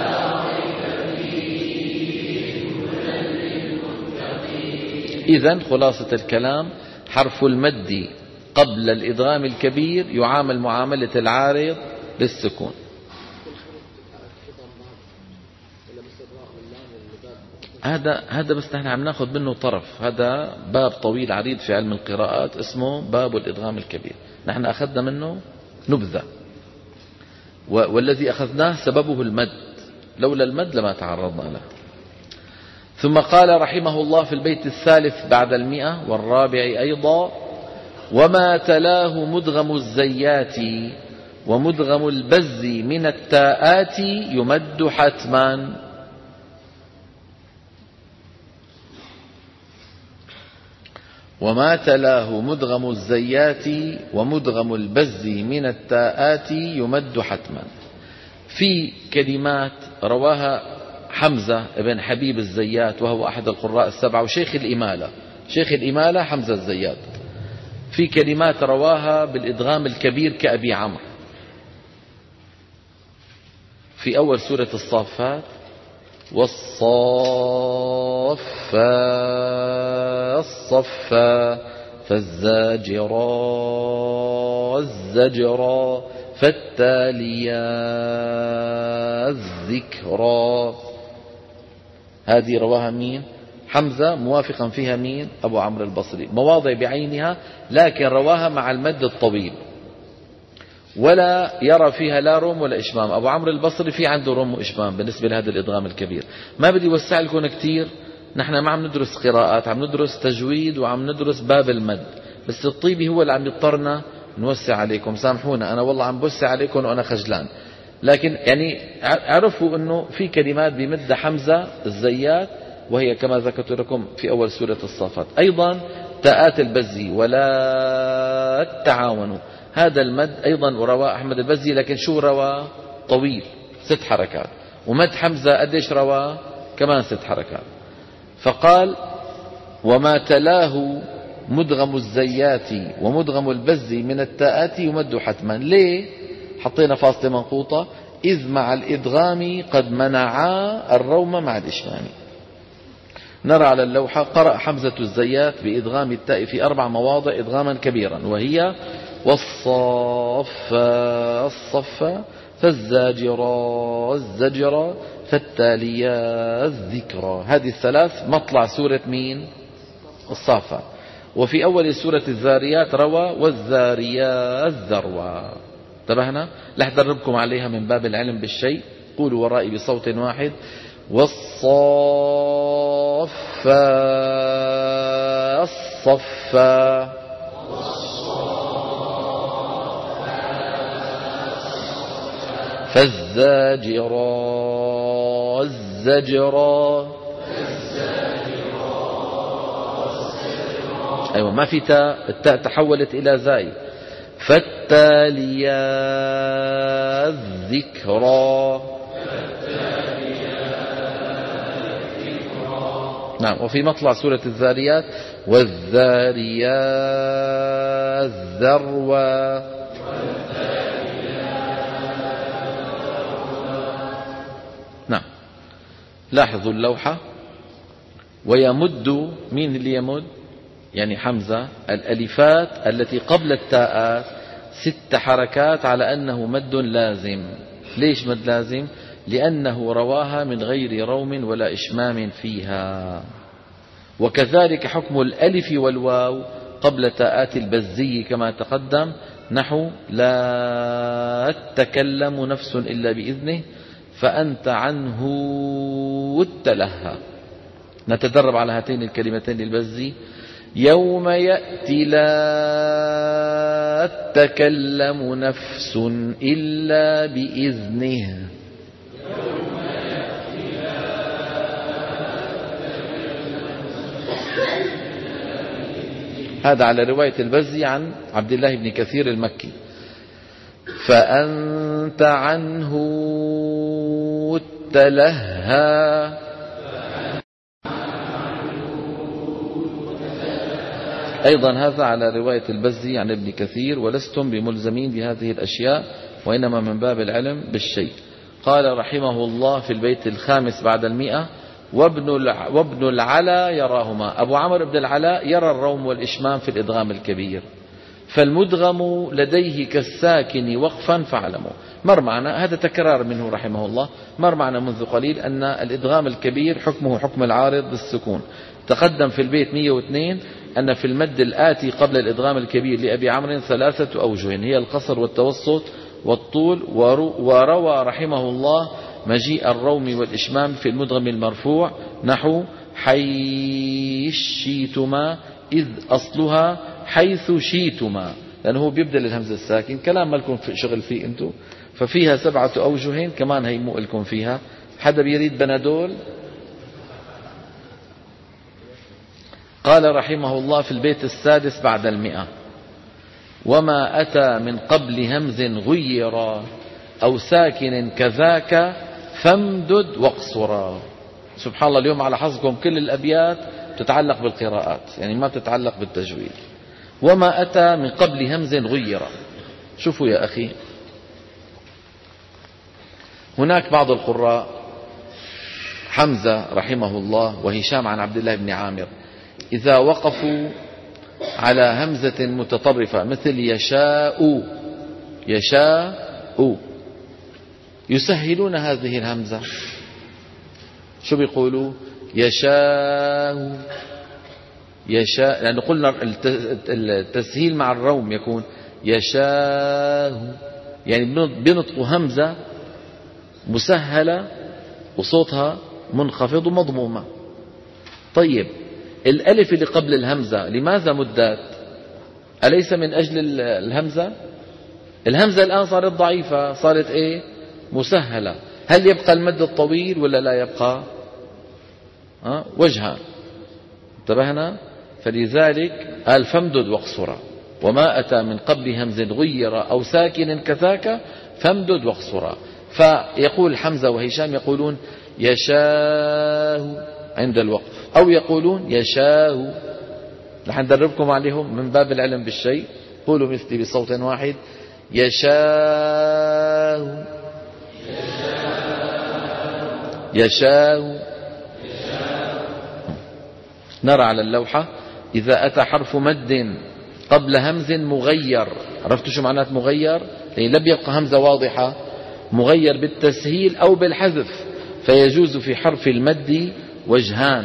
إذن خلاصة الكلام، حرف المد قبل الإدغام الكبير يعامل معاملة العارض للسكون. هذا هذا بس نحن عم ناخذ منه طرف. هذا باب طويل عريض في علم القراءات اسمه باب الإدغام الكبير، نحن أخذنا منه نبذة، والذي أخذناه سببه المد، لولا المد لما تعرضنا له. ثم قال رحمه الله في البيت الثالث بعد المئة والرابع أيضا: وما تلاه مدغم الزيات ومدغم البز من التاءات يمد حتما. وما تلاه مدغم الزيات ومدغم البز من التاءات يمد حتما. في كلمات رواها حمزة بن حبيب الزيات وهو أحد القراء السبعة وشيخ الإمالة، شيخ الإمالة حمزة الزيات. في كلمات رواها بالإدغام الكبير كأبي عمرو في أول سورة الصافات: والصافات الصفا فالزاجرات الزجرا فالتاليات الذكرى. هذه رواها مين؟ حمزة، موافقا فيها مين؟ أبو عمرو البصري، مواضع بعينها، لكن رواها مع المد الطويل ولا يرى فيها لا رم ولا إشمام. أبو عمرو البصري في عنده رم وإشمام بالنسبة لهذا الإدغام الكبير. ما بدي وسع لكم كتير، نحن ما عم ندرس قراءات، عم ندرس تجويد وعم ندرس باب المد، بس الطيبي هو اللي عم يضطرنا نوسع عليكم. سامحونا، أنا والله عم بوسع عليكم وأنا خجلان، لكن يعني عرفوا أنه في كلمات بمد حمزة الزيات وهي كما ذكرت لكم في أول سورة الصافات. أيضا تاءات البزي ولا التعاونوا، هذا المد أيضا رواه أحمد البزي، لكن شو رواه؟ طويل، ست حركات. ومد حمزة قديش رواه؟ كمان ست حركات. فقال: وما تلاه مدغم الزيات ومدغم البز من التاءات يمد حتما. ليه حطينا فاصلة منقوطة؟ إذ مع الإدغام قد منعا الروم مع الإشمام. نرى على اللوحة: قرأ حمزة الزيات بإدغام التاء في أربع مواضع إدغاما كبيرا، وهي والصافا الصفا، فالزاجرا الزجرا، فالتاليا الذكرى. هذه الثلاث مطلع سورة مين؟ الصافا. وفي أول سورة الذاريات روى والذاريات ذروى. انتبهنا؟ رح أدربكم عليها من باب العلم بالشيء. قولوا ورائي بصوت واحد: والصافا الصفا، فالزاجرا الزجرا. أيوة، ما في تاء، التاء تحولت إلى زاي. فالتاليا الذكرى. نعم. وفي مطلع سورة الذاريات: والذاريات ذروى. نعم. لاحظوا اللوحة: ويمد. مين اللي يمد؟ يعني حمزة. الألفات التي قبل التاءات ست حركات على أنه مد لازم. ليش مد لازم؟ لأنه رواها من غير روم ولا إشمام فيها. وكذلك حكم الألف والواو قبل تاءات البزي كما تقدم، نحو لا تكلم نفس إلا بإذنه فأنت عنه التلهى. نتدرب على هاتين الكلمتين للبزي: يوم يأتي لا تكلم نفس إلا بإذنه. هذا على رواية البزي عن عبد الله بن كثير المكي. فأنت عنه التلهى. أيضا هذا على رواية البزي عن ابن كثير. ولستم بملزمين بهذه الأشياء، وإنما من باب العلم بالشيء. قال رحمه الله في البيت الخامس بعد المئة: وابن وابن العلا يراهما. أبو عمرو بن العلاء يرى الروم والإشمام في الإدغام الكبير، فالمدغم لديه كالساكن وقفا فاعلموا. مر معنا هذا تكرار منه رحمه الله، مر معنا منذ قليل أن الإدغام الكبير حكمه حكم العارض بالسكون. تقدم في البيت مئة واثنين أن في المد الآتي قبل الإدغام الكبير لأبي عمرو ثلاثة أوجه، هي القصر والتوسط والطول. وروى رحمه الله مجيء الروم والإشمام في المدغم المرفوع، نحو حيث شيتما إذ أصلها حيث شيتما، لأنه بيبدل الهمزة الساكن. كلام ما لكم في شغل فيه أنتم. ففيها سبعة أوجه كمان هيمو لكم فيها. حدا بيريد بنادول؟ قال رحمه الله في البيت السادس بعد المئة: وما أتى من قبل همز غيرا أو ساكن كذاك فامدد واقصرا. سبحان الله، اليوم على حظكم كل الأبيات تتعلق بالقراءات، يعني ما تتعلق بالتجويد. وما أتى من قبل همز غيرا. شوفوا يا أخي، هناك بعض القراء حمزة رحمه الله وهشام عن عبد الله بن عامر إذا وقفوا على همزة متطرفة مثل يشاء يشاء يسهلون هذه الهمزة. شو بيقولوا؟ يشاء يشاء، لأن قلنا التسهيل مع الروم يكون يشاء، يعني بنطقوا همزة مسهلة وصوتها منخفض ومضمومة. طيب الألف اللي قبل الهمزة لماذا مدت؟ أليس من أجل الهمزة؟ الهمزة الآن صارت ضعيفة، صارت إيه؟ مسهلة. هل يبقى المد الطويل ولا لا يبقى؟ أه؟ وجهان. انتبهنا؟ فلذلك قال فامدد واقصرا. وما أتى من قبل همز غير أو ساكن كذاك فامدد واقصرا. فيقول حمزة وهشام يقولون يشاء عند الوقف، أو يقولون يشاء. نحن ندربكم عليهم من باب العلم بالشيء. قولوا مثلي بصوت واحد: يشاء يشاء. نرى على اللوحة إذا أتى حرف مد قبل همز مغير. عرفتوا شو معنات مغير؟ يعني لم يبقى همزة واضحة، مغير بالتسهيل أو بالحذف، فيجوز في حرف المد وجهان: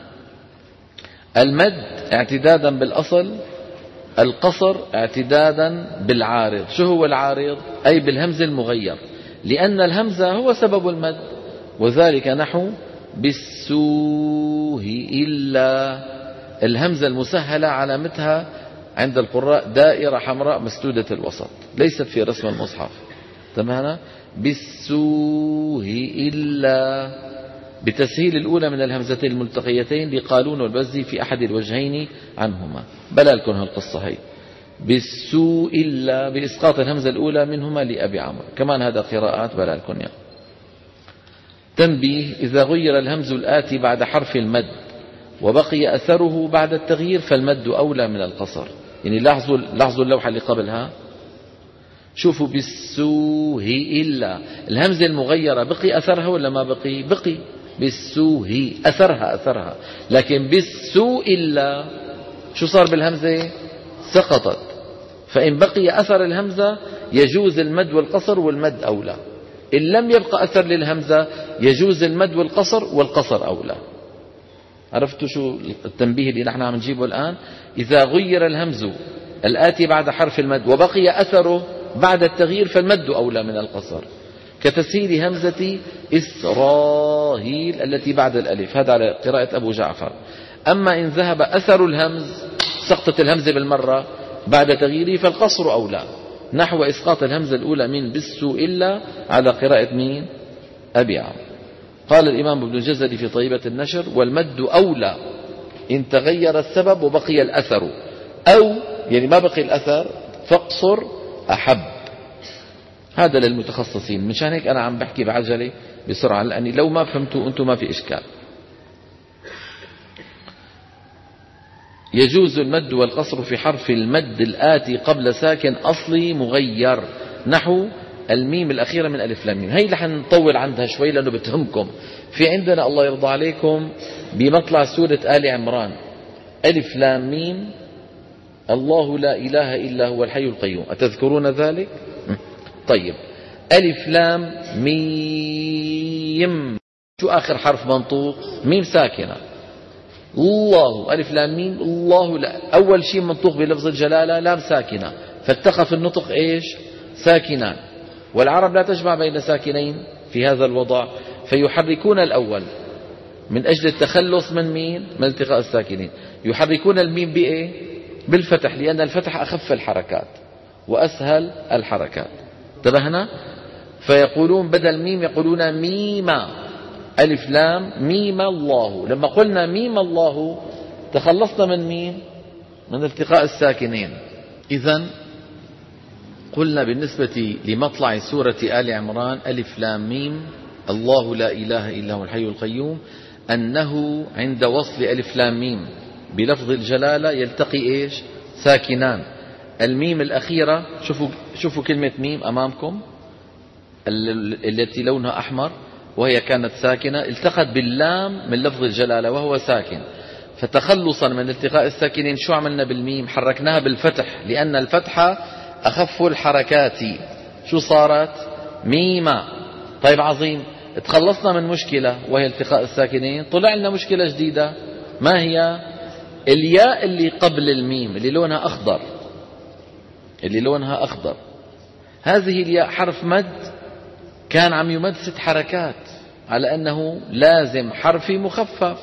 المد اعتدادا بالأصل، القصر اعتدادا بالعارض. شو هو العارض؟ أي بالهمز المغير، لأن الهمزة هو سبب المد، وذلك نحو بالسوء إلا. الهمزة المسهلة علامتها عند القراء دائرة حمراء مسدودة الوسط، ليست في رسم المصحف. تمام؟ بالسوء إلا، بتسهيل الأولى من الهمزتين الملتقيتين لقالون والبزي في أحد الوجهين عنهما. بلا لكم هالقصة هي بالسوء إلا بإسقاط الهمزة الأولى منهما لأبي عمرو. كمان هذا قراءات بلا لكم يعني. تنبيه: إذا غير الهمز الآتي بعد حرف المد وبقي أثره بعد التغيير فالمد أولى من القصر. يعني لاحظوا لاحظوا اللوحة اللي قبلها، شوفوا بالسوء إلا، الهمزة المغيرة بقي أثرها ولا ما بقي؟ بقي بالسوء أثرها أثرها، لكن بالسوء إلا شو صار بالهمزة؟ سقطت. فإن بقي أثر الهمزة يجوز المد والقصر، والمد أولى. إن لم يبقى أثر للهمزة يجوز المد والقصر، والقصر أولى. عرفتوا شو التنبيه اللي نحن عم نجيبه الآن؟ إذا غير الهمز الآتي بعد حرف المد وبقي أثره بعد التغيير فالمد أولى من القصر، كتسهيل همزة إسراهيل التي بعد الألف، هذا على قراءة أبو جعفر. أما إن ذهب أثر الهمز، سقطت الهمزة بالمرة بعد تغييره، فالقصر أولى، نحو إسقاط الهمزة الأولى من بالسوء إلا على قراءة مين؟ أبي عمرو. قال الإمام ابن الجزري في طيبة النشر: والمد أولى إن تغير السبب وبقي الأثر، أو يعني ما بقي الأثر فاقصر أحب. هذا للمتخصصين، مشان هيك أنا عم بحكي بعجلة بسرعة، لأني لو ما فهمتوا أنتم ما في إشكال. يجوز المد والقصر في حرف المد الآتي قبل ساكن أصلي مغير، نحو الميم الأخيرة من ألف لام ميم. هي رح نطول عندها شوي لأنه بتهمكم. في عندنا الله يرضى عليكم بمطلع سورة آل عمران ألف لام ميم الله لا إله إلا هو الحي القيوم، أتذكرون ذلك؟ طيب، ألف لام ميم، شو آخر حرف منطوق؟ ميم ساكنة. الله، ألف لام ميم الله، لا، أول شيء منطوق بلفظ الجلالة لام ساكنة، فاتقى في النطق إيش؟ ساكنان، والعرب لا تجمع بين ساكنين في هذا الوضع، فيحركون الأول من أجل التخلص من مين؟ من التقاء الساكنين. يحركون الميم بإيه؟ بالفتح، لأن الفتح أخف الحركات وأسهل الحركات. انتبهنا؟ فيقولون بدل ميم يقولون ميما، ألف لام ميم الله. لما قلنا ميم الله تخلصنا من مين؟ من التقاء الساكنين. إذن قلنا بالنسبة لمطلع سورة آل عمران ألف لام ميم الله لا إله إلا هو الحي القيوم، أنه عند وصل ألف لام ميم بلفظ الجلالة يلتقي إيش؟ ساكنان. الميم الأخيرة، شوفوا شوفوا كلمة ميم أمامكم التي لونها أحمر وهي كانت ساكنة، التقت باللام من لفظ الجلالة وهو ساكن، فتخلصا من التقاء الساكنين شو عملنا بالميم؟ حركناها بالفتح، لأن الفتحة أخف الحركات. شو صارت؟ ميمة. طيب عظيم، تخلصنا من مشكلة وهي التقاء الساكنين، طلع لنا مشكلة جديدة. ما هي؟ الياء اللي قبل الميم اللي لونها أخضر، اللي لونها أخضر، هذه الياء حرف مد كان عم يمد ست حركات على أنه لازم حرفي مخفف،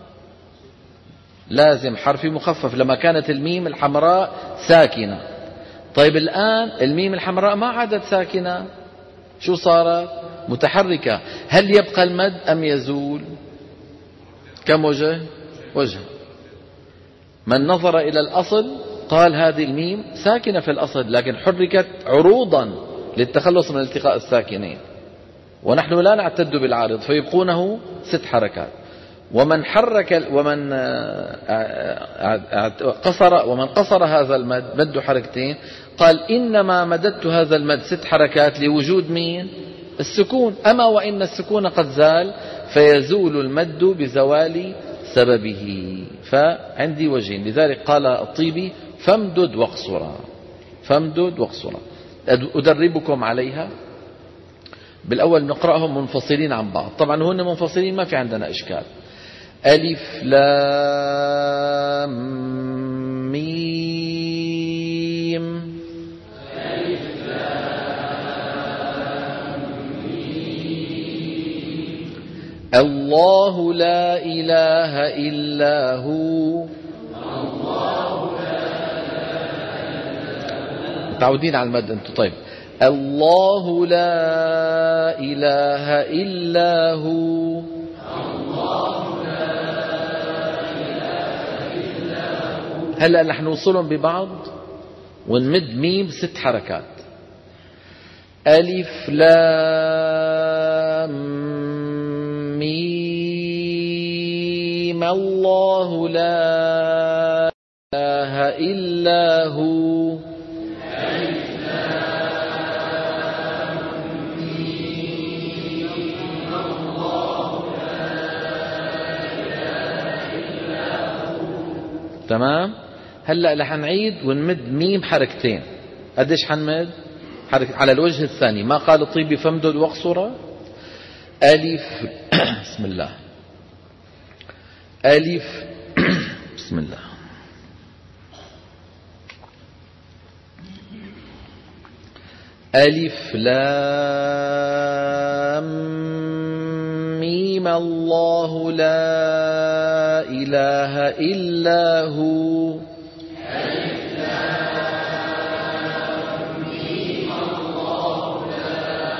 لازم حرفي مخفف لما كانت الميم الحمراء ساكنة. طيب الآن الميم الحمراء ما عادت ساكنة، شو صارت؟ متحركة. هل يبقى المد أم يزول؟ كم وجه؟ وجه. من نظر إلى الأصل قال هذه الميم ساكنة في الأصل، لكن حركت عروضا للتخلص من التقاء الساكنين، ونحن لا نعتد بالعارض فيبقونه ست حركات. ومن حرك ومن قصر ومن قصر هذا المد مد حركتين، قال إنما مددت هذا المد ست حركات لوجود مين؟ السكون. أما وإن السكون قد زال فيزول المد بزوال سببه. فعندي وجهين، لذلك قال الطيبي فامدد واقصرا، فامدد واقصرا. أدربكم عليها. بالأول نقرأهم منفصلين عن بعض، طبعا هن منفصلين ما في عندنا إشكال. ألف لام ميم. ألف لام ميم. الله لا إله إلا هو. الله لا إله إلا هو. متعودين على المد أنتم. طيب الله لا إله إلا هو. الله لا إله إلا هو. هلأ رح نوصلهم ببعض ونمد ميم ست حركات. ألف لام ميم. الله لا إله إلا هو. تمام. هلا رح نعيد ونمد ميم حركتين. قديش حنمد؟ حركة على الوجه الثاني. ما قال الطيبي فامدد واقصر. ألف بسم الله. ألف بسم الله. ألف لام ميم. الله لا إله إلا هو. ألف لام ميم. الله لا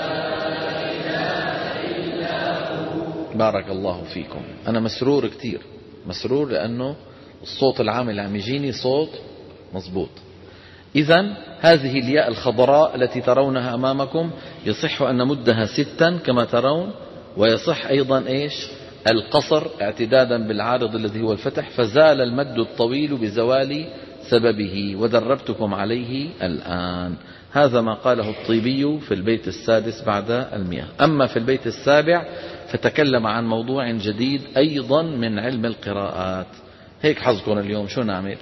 إله إلا هو. بارك الله فيكم. أنا مسرور كتير، مسرور لأنه الصوت العام اللي عم يجيني صوت مضبوط. إذن هذه الياء الخضراء التي ترونها أمامكم يصح أن نمدها ستا كما ترون، ويصح أيضا إيش؟ القصر اعتدادا بالعارض الذي هو الفتح، فزال المد الطويل بزوال سببه، ودربتكم عليه الآن. هذا ما قاله الطيبي في البيت السادس بعد المئة. أما في البيت السابع فتكلم عن موضوع جديد أيضا من علم القراءات. هيك حظكم اليوم، شو نعمل؟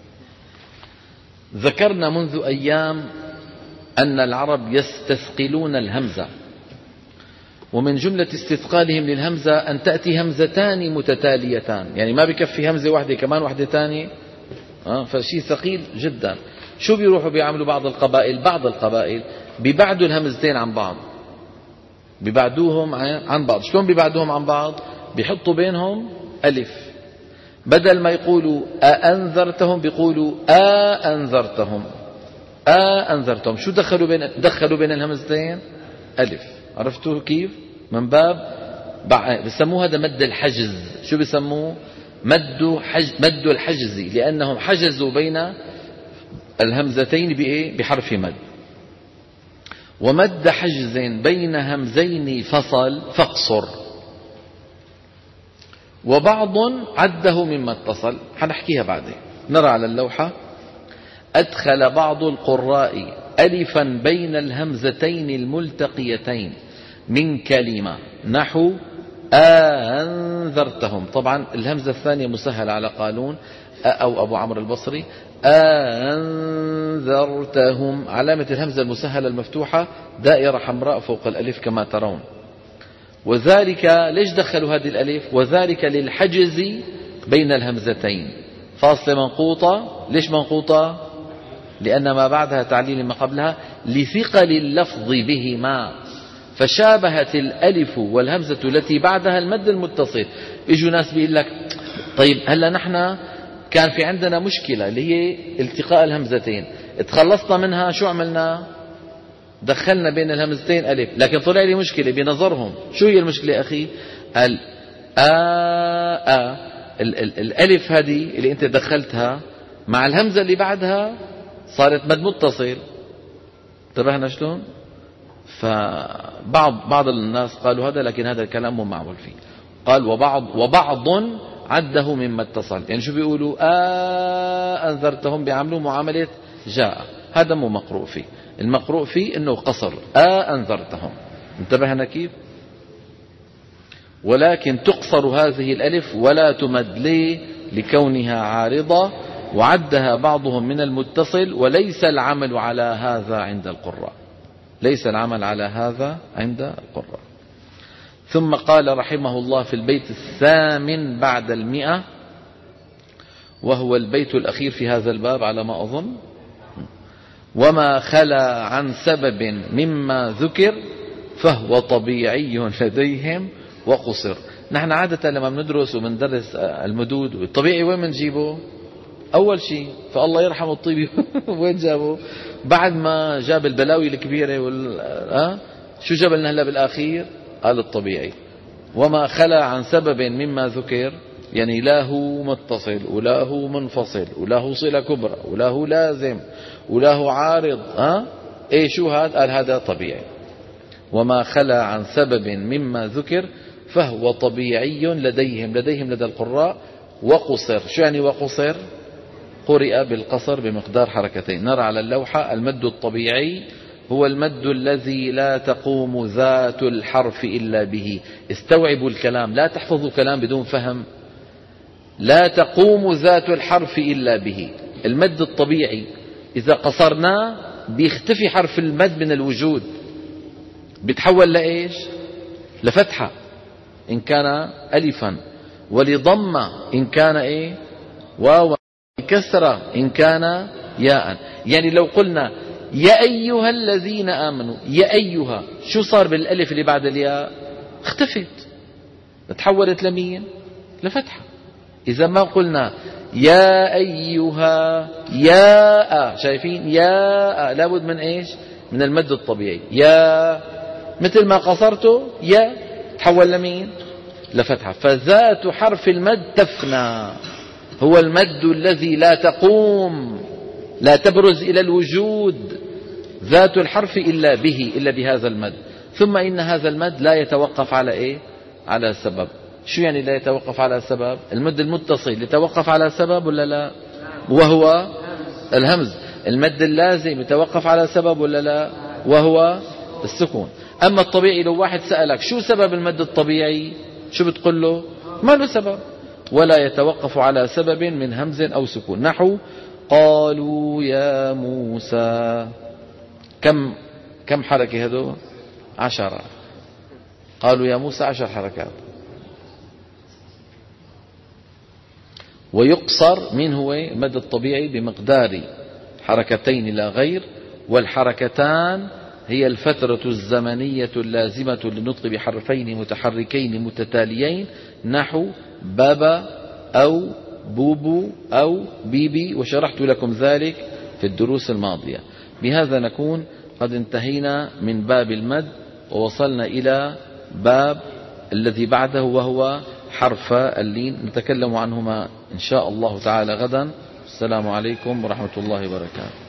ذكرنا منذ أيام أن العرب يستثقلون الهمزة، ومن جملة استثقالهم للهمزة أن تأتي همزتان متتاليتان، يعني ما بكفي همزة واحدة كمان واحدة تانية، آه فشي ثقيل جدا. شو بيروحوا بيعملوا بعض القبائل؟ بعض القبائل بيبعدوا الهمزتين عن بعض، بيبعدوهم عن بعض. شلون بيبعدوهم عن بعض؟ بيحطوا بينهم ألف، بدل ما يقولوا أأنذرتهم بيقولوا أأنذرتهم أأنذرتهم. شو دخلوا بين دخلوا بين الهمزتين؟ ألف. عرفتوا كيف؟ من باب بسموه هذا مد الحجز. شو بسموه؟ مد حج مد الحجز، لأنهم حجزوا بين الهمزتين بإيه؟ بحرف مد. ومد حجز بين همزين فصل فاقصر. وبعض عده مما اتصل، حنحكيها بعدين. نرى على اللوحة: أدخل بعض القراء ألفا بين الهمزتين الملتقيتين من كلمة نحو أنذرتهم. طبعا الهمزة الثانية مسهلة على قالون أو أبو عمرو البصري. أنذرتهم، علامة الهمزة المسهلة المفتوحة دائرة حمراء فوق الألف كما ترون. وذلك ليش دخلوا هذه الألف؟ وذلك للحجز بين الهمزتين. فاصلة منقوطة. ليش منقوطة؟ لأن ما بعدها تعليل ما قبلها، لثقل اللفظ بهما، فشابهت الألف والهمزة التي بعدها المد المتصل. يجوا ناس بيقول لك طيب هلا نحن كان في عندنا مشكلة اللي هي التقاء الهمزتين، تخلصنا منها، شو عملنا؟ دخلنا بين الهمزتين ألف، لكن طلع لي مشكلة بنظرهم. شو هي المشكلة أخي؟ ال آ آ ال ال الألف هذه اللي أنت دخلتها مع الهمزة اللي بعدها صارت مد متصل. انتبهنا شلون؟ فبعض بعض الناس قالوا هذا، لكن هذا الكلام مو معول فيه. قال وبعض وبعض عده مما اتصل. يعني شو بيقولوا؟ آه أنذرتهم، بيعملوا معاملة جاء. هذا مو مقروء فيه. المقروء فيه انه قصر آه أنذرتهم. انتبهنا كيف؟ ولكن تقصر هذه الألف ولا تمد ليه؟ لكونها عارضة، وعدها بعضهم من المتصل، وليس العمل على هذا عند القراء. ليس العمل على هذا عند القراء. ثم قال رحمه الله في البيت الثامن بعد المئة، وهو البيت الأخير في هذا الباب على ما أظن: وما خلا عن سبب مما ذكر فهو طبيعي لديهم وقصر. نحن عادة لما بندرس وبندرس المدود الطبيعي وين بنجيبه؟ أول شيء فالله يرحم الطيبي وين جابه؟ بعد ما جاب البلاوي الكبيرة وال... أه؟ شو جاب لنا هلا بالأخير؟ قال الطبيعي. وما خلا عن سبب مما ذكر، يعني لا هو متصل ولا هو منفصل ولا هو صلة كبرى ولا هو لازم ولا هو عارض. ها ايه شو هذا؟ قال هذا طبيعي. وما خلا عن سبب مما ذكر فهو طبيعي لديهم، لديهم لدى القراء، وقصر. شو يعني وقصر؟ قرئ بالقصر بمقدار حركتين. نرى على اللوحة: المد الطبيعي هو المد الذي لا تقوم ذات الحرف إلا به. استوعبوا الكلام، لا تحفظوا كلام بدون فهم. لا تقوم ذات الحرف إلا به. المد الطبيعي إذا قصرناه بيختفي حرف المد من الوجود، بيتحول لإيش؟ لفتحة إن كان ألفا، ولضمة إن كان إيه؟ واو، كسرة إن كان ياء. يعني لو قلنا يا أيها الذين آمنوا، يا أيها، شو صار بالألف اللي بعد الياء؟ اختفت، تحولت لمين؟ لفتحة. إذا ما قلنا يا أيها ياء، شايفين؟ ياء لابد من إيش؟ من المد الطبيعي. يا مثل ما قصرته يا تحول لمين؟ لفتحة. فذات حرف المد تفنى، هو المد الذي لا تقوم، لا تبرز إلى الوجود ذات الحرف إلا به، إلا بهذا المد. ثم إن هذا المد لا يتوقف على إيه؟ على سبب. شو يعني لا يتوقف على سبب؟ المد المتصل يتوقف على سبب ولا لا؟ وهو الهمز. المد اللازم يتوقف على سبب ولا لا؟ وهو السكون. أما الطبيعي، لو واحد سألك شو سبب المد الطبيعي، شو بتقول له؟ ما له سبب، ولا يتوقف على سبب من همز أو سكون. نحو قالوا يا موسى، كم كم حركة هذو؟ عشرة. قالوا يا موسى عشر حركات. ويقصر من هو المد الطبيعي بمقدار حركتين لا غير، والحركتان هي الفترة الزمنية اللازمة للنطق بحرفين متحركين متتاليين، نحو بابا أو بوبو أو بيبي، وشرحت لكم ذلك في الدروس الماضية. بهذا نكون قد انتهينا من باب المد، ووصلنا إلى باب الذي بعده، وهو حرف اللين، نتكلم عنهما إن شاء الله تعالى غدا. السلام عليكم ورحمة الله وبركاته.